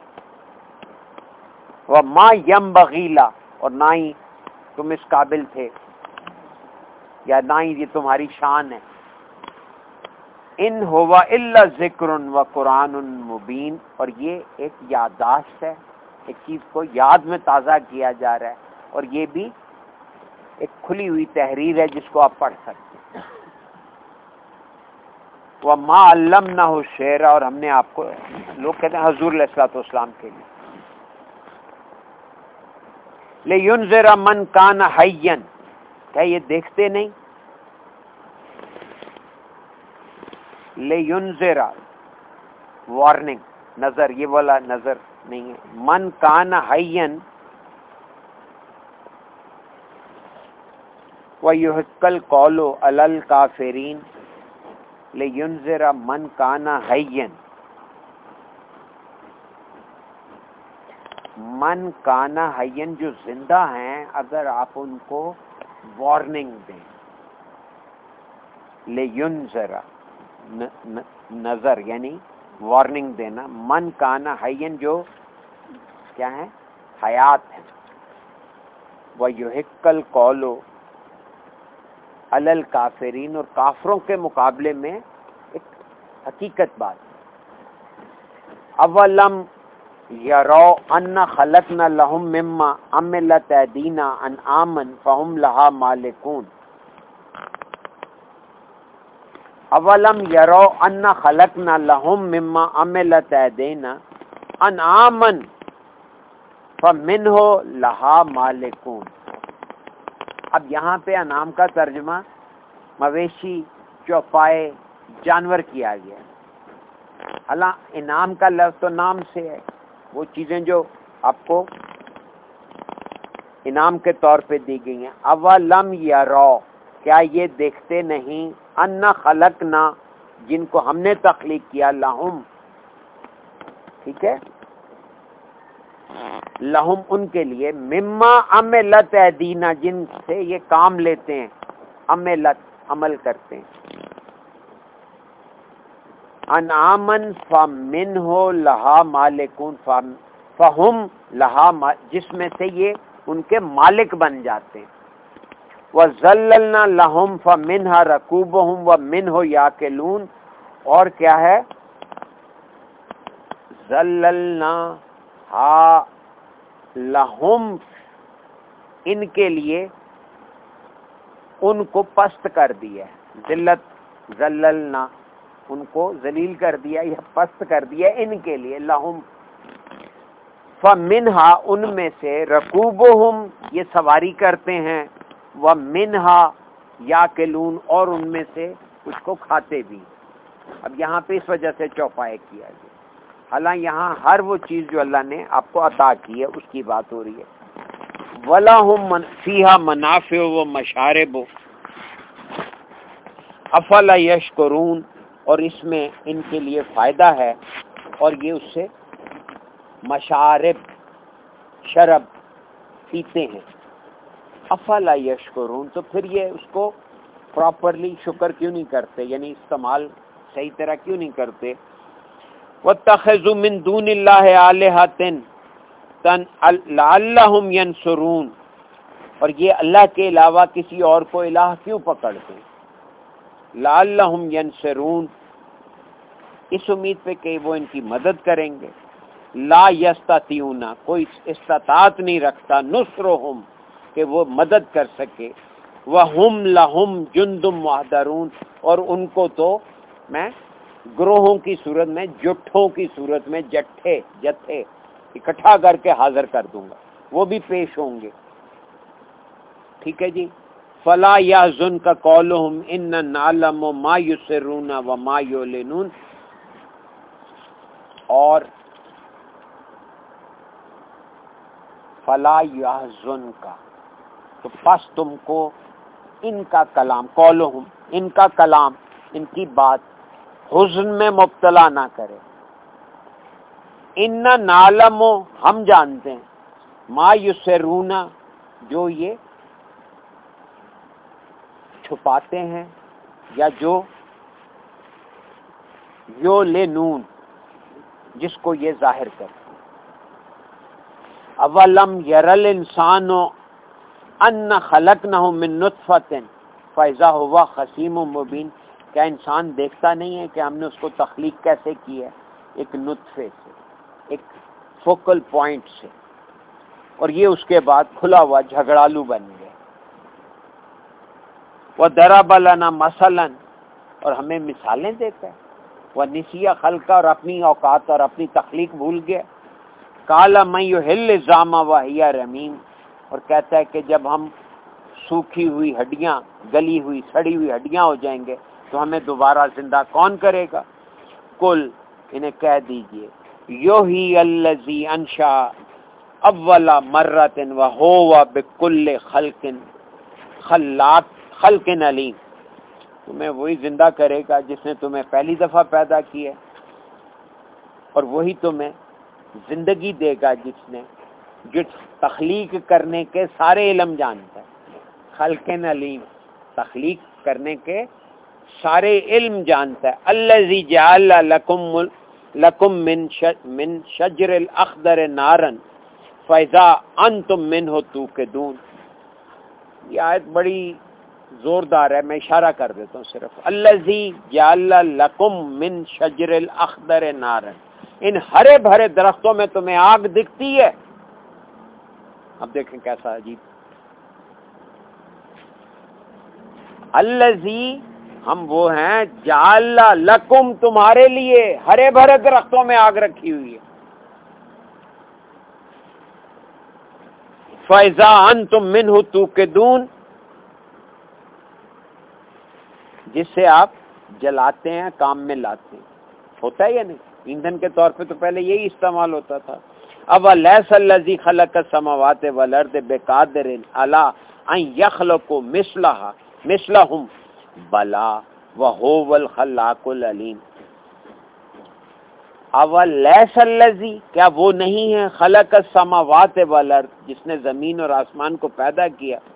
[SPEAKER 1] وَمَا يَنبَغِي لَهُ، اور نہ ہی تم اس قابل تھے، یا نہ ہی یہ تمہاری شان ہے. ان هُوَ إِلَّا ذِكْرٌ وَقُرْآنٌ مُبِينٌ، اور یہ ایک یادداشت ہے، ایک چیز کو یاد میں تازہ کیا جا رہا ہے، اور یہ بھی ایک کھلی ہوئی تحریر ہے جس کو آپ پڑھ سکتے ہیں. وَمَا عَلَّمْنَاهُ الشِّعْرَ، اور ہم نے آپ کو، لوگ کہتے ہیں حضور علیہ الصلوۃ والسلام کے لیے، لِيُنذِرَ مَن كَانَ حَيًّا، کیا یہ دیکھتے نہیں. لِيُنذِرَ وارننگ، نظر، یہ والا نظر نہیں ہے. من کان حیًّا وَيُحِقَّ الْقَوْلُ عَلَى الْكَافِرِينَ، لِيُنذِرَ مَن كَانَ حَيًّا، من کان حیًّا، جو زندہ ہیں، اگر آپ ان کو وارننگ دیں. لِيُنذِرَ نظر یعنی وارننگ دینا. من کان حیًّا، جو کیا ہے، حیات ہے. وَيُحِقَّ الْقَوْلُ عَلَى الْكَافِرِينَ، اور کافروں کے مقابلے میں ایک حقیقت بات. اولم یروا انا خلقنا لهم مما عملت ایدینا انعاما فهم لها مالکون. اولم یروا انا خلقنا لهم مما عملت ایدینا انعاما فمنه لها مالکون. اب یہاں پہ انعام کا ترجمہ مویشی، چوپائے، جانور کیا گیا. اللہ انعام کا لفظ تو نام سے ہے، وہ چیزیں جو آپ کو انعام کے طور پہ دی گئی ہیں. اولم یروا، کیا یہ دیکھتے نہیں، انا خلقنا، جن کو ہم نے تخلیق کیا، لہم، ٹھیک ہے، لہم ان کے لیے، مما عملت ایدینا جن سے یہ کام لیتے ہیں، عملت عمل کرتے ہیں، انعامن فمنہ لہا مالکون فہم لہا، جس میں سے یہ ان کے مالک بن جاتے ہیں، وَذَلَّلْنَا لَهُمْ فَمِنْهَا رَكُوبُهُمْ وَمِنْهُ يَأْكُلُونَ، اور کیا ہے، ذَلَّلْنَا لَهُمْ ان کے لیے، ان کو پست کر دیا، ذلت، ذللنا ان کو ذلیل کر دیا یا پست کر دیا ان کے لیے، لہم فَمِنْهَا ان میں سے، رَكُوبُهُمْ یہ سواری کرتے ہیں، وَمِنْهَا يَأْكُلُونَ اور ان میں سے اس کو کھاتے بھی۔ اب یہاں پہ اس وجہ سے چوپائے کیا گیا، حالانکہ یہاں ہر وہ چیز جو اللہ نے آپ کو عطا کی ہے اس کی بات ہو رہی ہے۔ وَلَهُمْ فِيهَا مَنَافِعُ وَمَشَارِبُ أَفَلَا يَشْكُرُونَ، اور اس میں ان کے لیے فائدہ ہے، اور یہ اس سے مشارب، شرب پیتے ہیں، افلا یشکرون، تو پھر یہ اس کو پراپرلی شکر کیوں نہیں کرتے، یعنی استعمال صحیح طرح کیوں نہیں کرتے۔ وَاتَّخَذُوا مِن دُونِ اللَّهِ آلِهَةً لَعَلَّهُمْ يَنصُرُونَ، اور یہ اللہ کے علاوہ کسی اور کو الہ کیوں پکڑتے ہیں، لَعَلَّهُمْ يَنصُرُونَ، اس امید پہ کہ وہ ان کی مدد کریں گے، لا یستطیعون، کوئی استطاعت نہیں رکھتا، نصرہم کہ وہ مدد کر سکے، وَهُمْ لَهُمْ جُنْدٌ مُحْضَرُونَ، اور ان کو تو میں گروہوں کی صورت میں، جٹھوں کی صورت میں، جٹھے جتھے اکٹھا کر کے حاضر کر دوں گا، وہ بھی پیش ہوں گے، ٹھیک ہے جی۔ فَلَا يَحْزُنْكَ قَوْلُهُمْ إِنَّا نَعْلَمُ مَا يُسِرُّونَ وَمَا يُعْلِنُونَ، اور فَلَا يَحْزُنْكَ، تو پس تم کو ان کا کلام، قولہم ان کا کلام، ان کی بات حزن میں مبتلا نہ کرے، اِنَّا نَعْلَمُ ہم جانتے ہیں، ما یسرون جو یہ چھپاتے ہیں، یا جو یعلنون جس کو یہ ظاہر کرتے ہیں۔ اولم یر الانسان ان خلقناه من نطفۃ فاذا هو خصیم مبین، کیا انسان دیکھتا نہیں ہے کہ ہم نے اس کو تخلیق کیسے کی ہے، ایک نطفے سے، ایک فوکل پوائنٹ سے، اور یہ اس کے بعد کھلا ہوا جھگڑالو بن گیا۔ وَضَرَبَ لَنَا مَثَلًا، اور ہمیں مثالیں دیتا ہے، وَنَسِیَ خَلْقَهُ، اور اپنی اوقات اور اپنی تخلیق بھول گیا۔ قَالَ مَن يُحْيِي الْعِظَامَ وَهِيَ رَمِيمٌ، اور کہتا ہے کہ جب ہم سوکھی ہوئی ہڈیاں، گلی ہوئی سڑی ہوئی ہڈیاں ہو جائیں گے تو ہمیں دوبارہ زندہ کون کرے گا؟ کل انہیں کہہ دیجئے، یحیی الذی انشأ اول مرۃ وہو بکل خلق خلاق خلق علیم، تمہیں وہی زندہ کرے گا جس نے تمہیں پہلی دفعہ پیدا کیا، اور وہی تمہیں زندگی دے گا جس نے، جو تخلیق کرنے کے سارے علم جانتا ہے، خلق علیم تخلیق کرنے کے سارے علم جانتا ہے، الذی جعل لکم لکم من من شجر الاخضر نارا فاذا انتم منه توقدون۔ یہ آیت بڑی زوردار ہے، میں اشارہ کر دیتا ہوں صرف، الذی جعل لکم من شجر الاخضر نارا، ان ہرے بھرے درختوں میں تمہیں آگ دکھتی ہے، اب دیکھیں کیسا عجیب، الذی ہم وہ ہیں، جعل لکم تمہارے لیے، ہرے بھرے درختوں میں آگ رکھی ہوئی ہے، فَإِذَا أَنْتُمْ مِنْهُ تُوقِدُونَ، جس سے آپ جلاتے ہیں، کام میں لاتے ہیں، ہوتا ہے یا نہیں؟ ایندھن کے طور پہ تو پہلے یہی استعمال ہوتا تھا۔ أَوَلَيْسَ الَّذِي خَلَقَ السَّمَاوَاتِ وَالْأَرْضَ بِقَادِرٍ عَلَىٰ أَن يَخْلُقَ مِثْلَهَا مِثْلَهُم بَلَىٰ وَهُوَ الْخَلَّاقُ الْعَلِيمُ۔ اَوَلَيْسَ الَّذِي، کیا وہ نہیں ہے، خَلَقَ السَّمَاوَاتِ وَالْأَرْضَ، جس نے زمین اور آسمان کو پیدا کیا،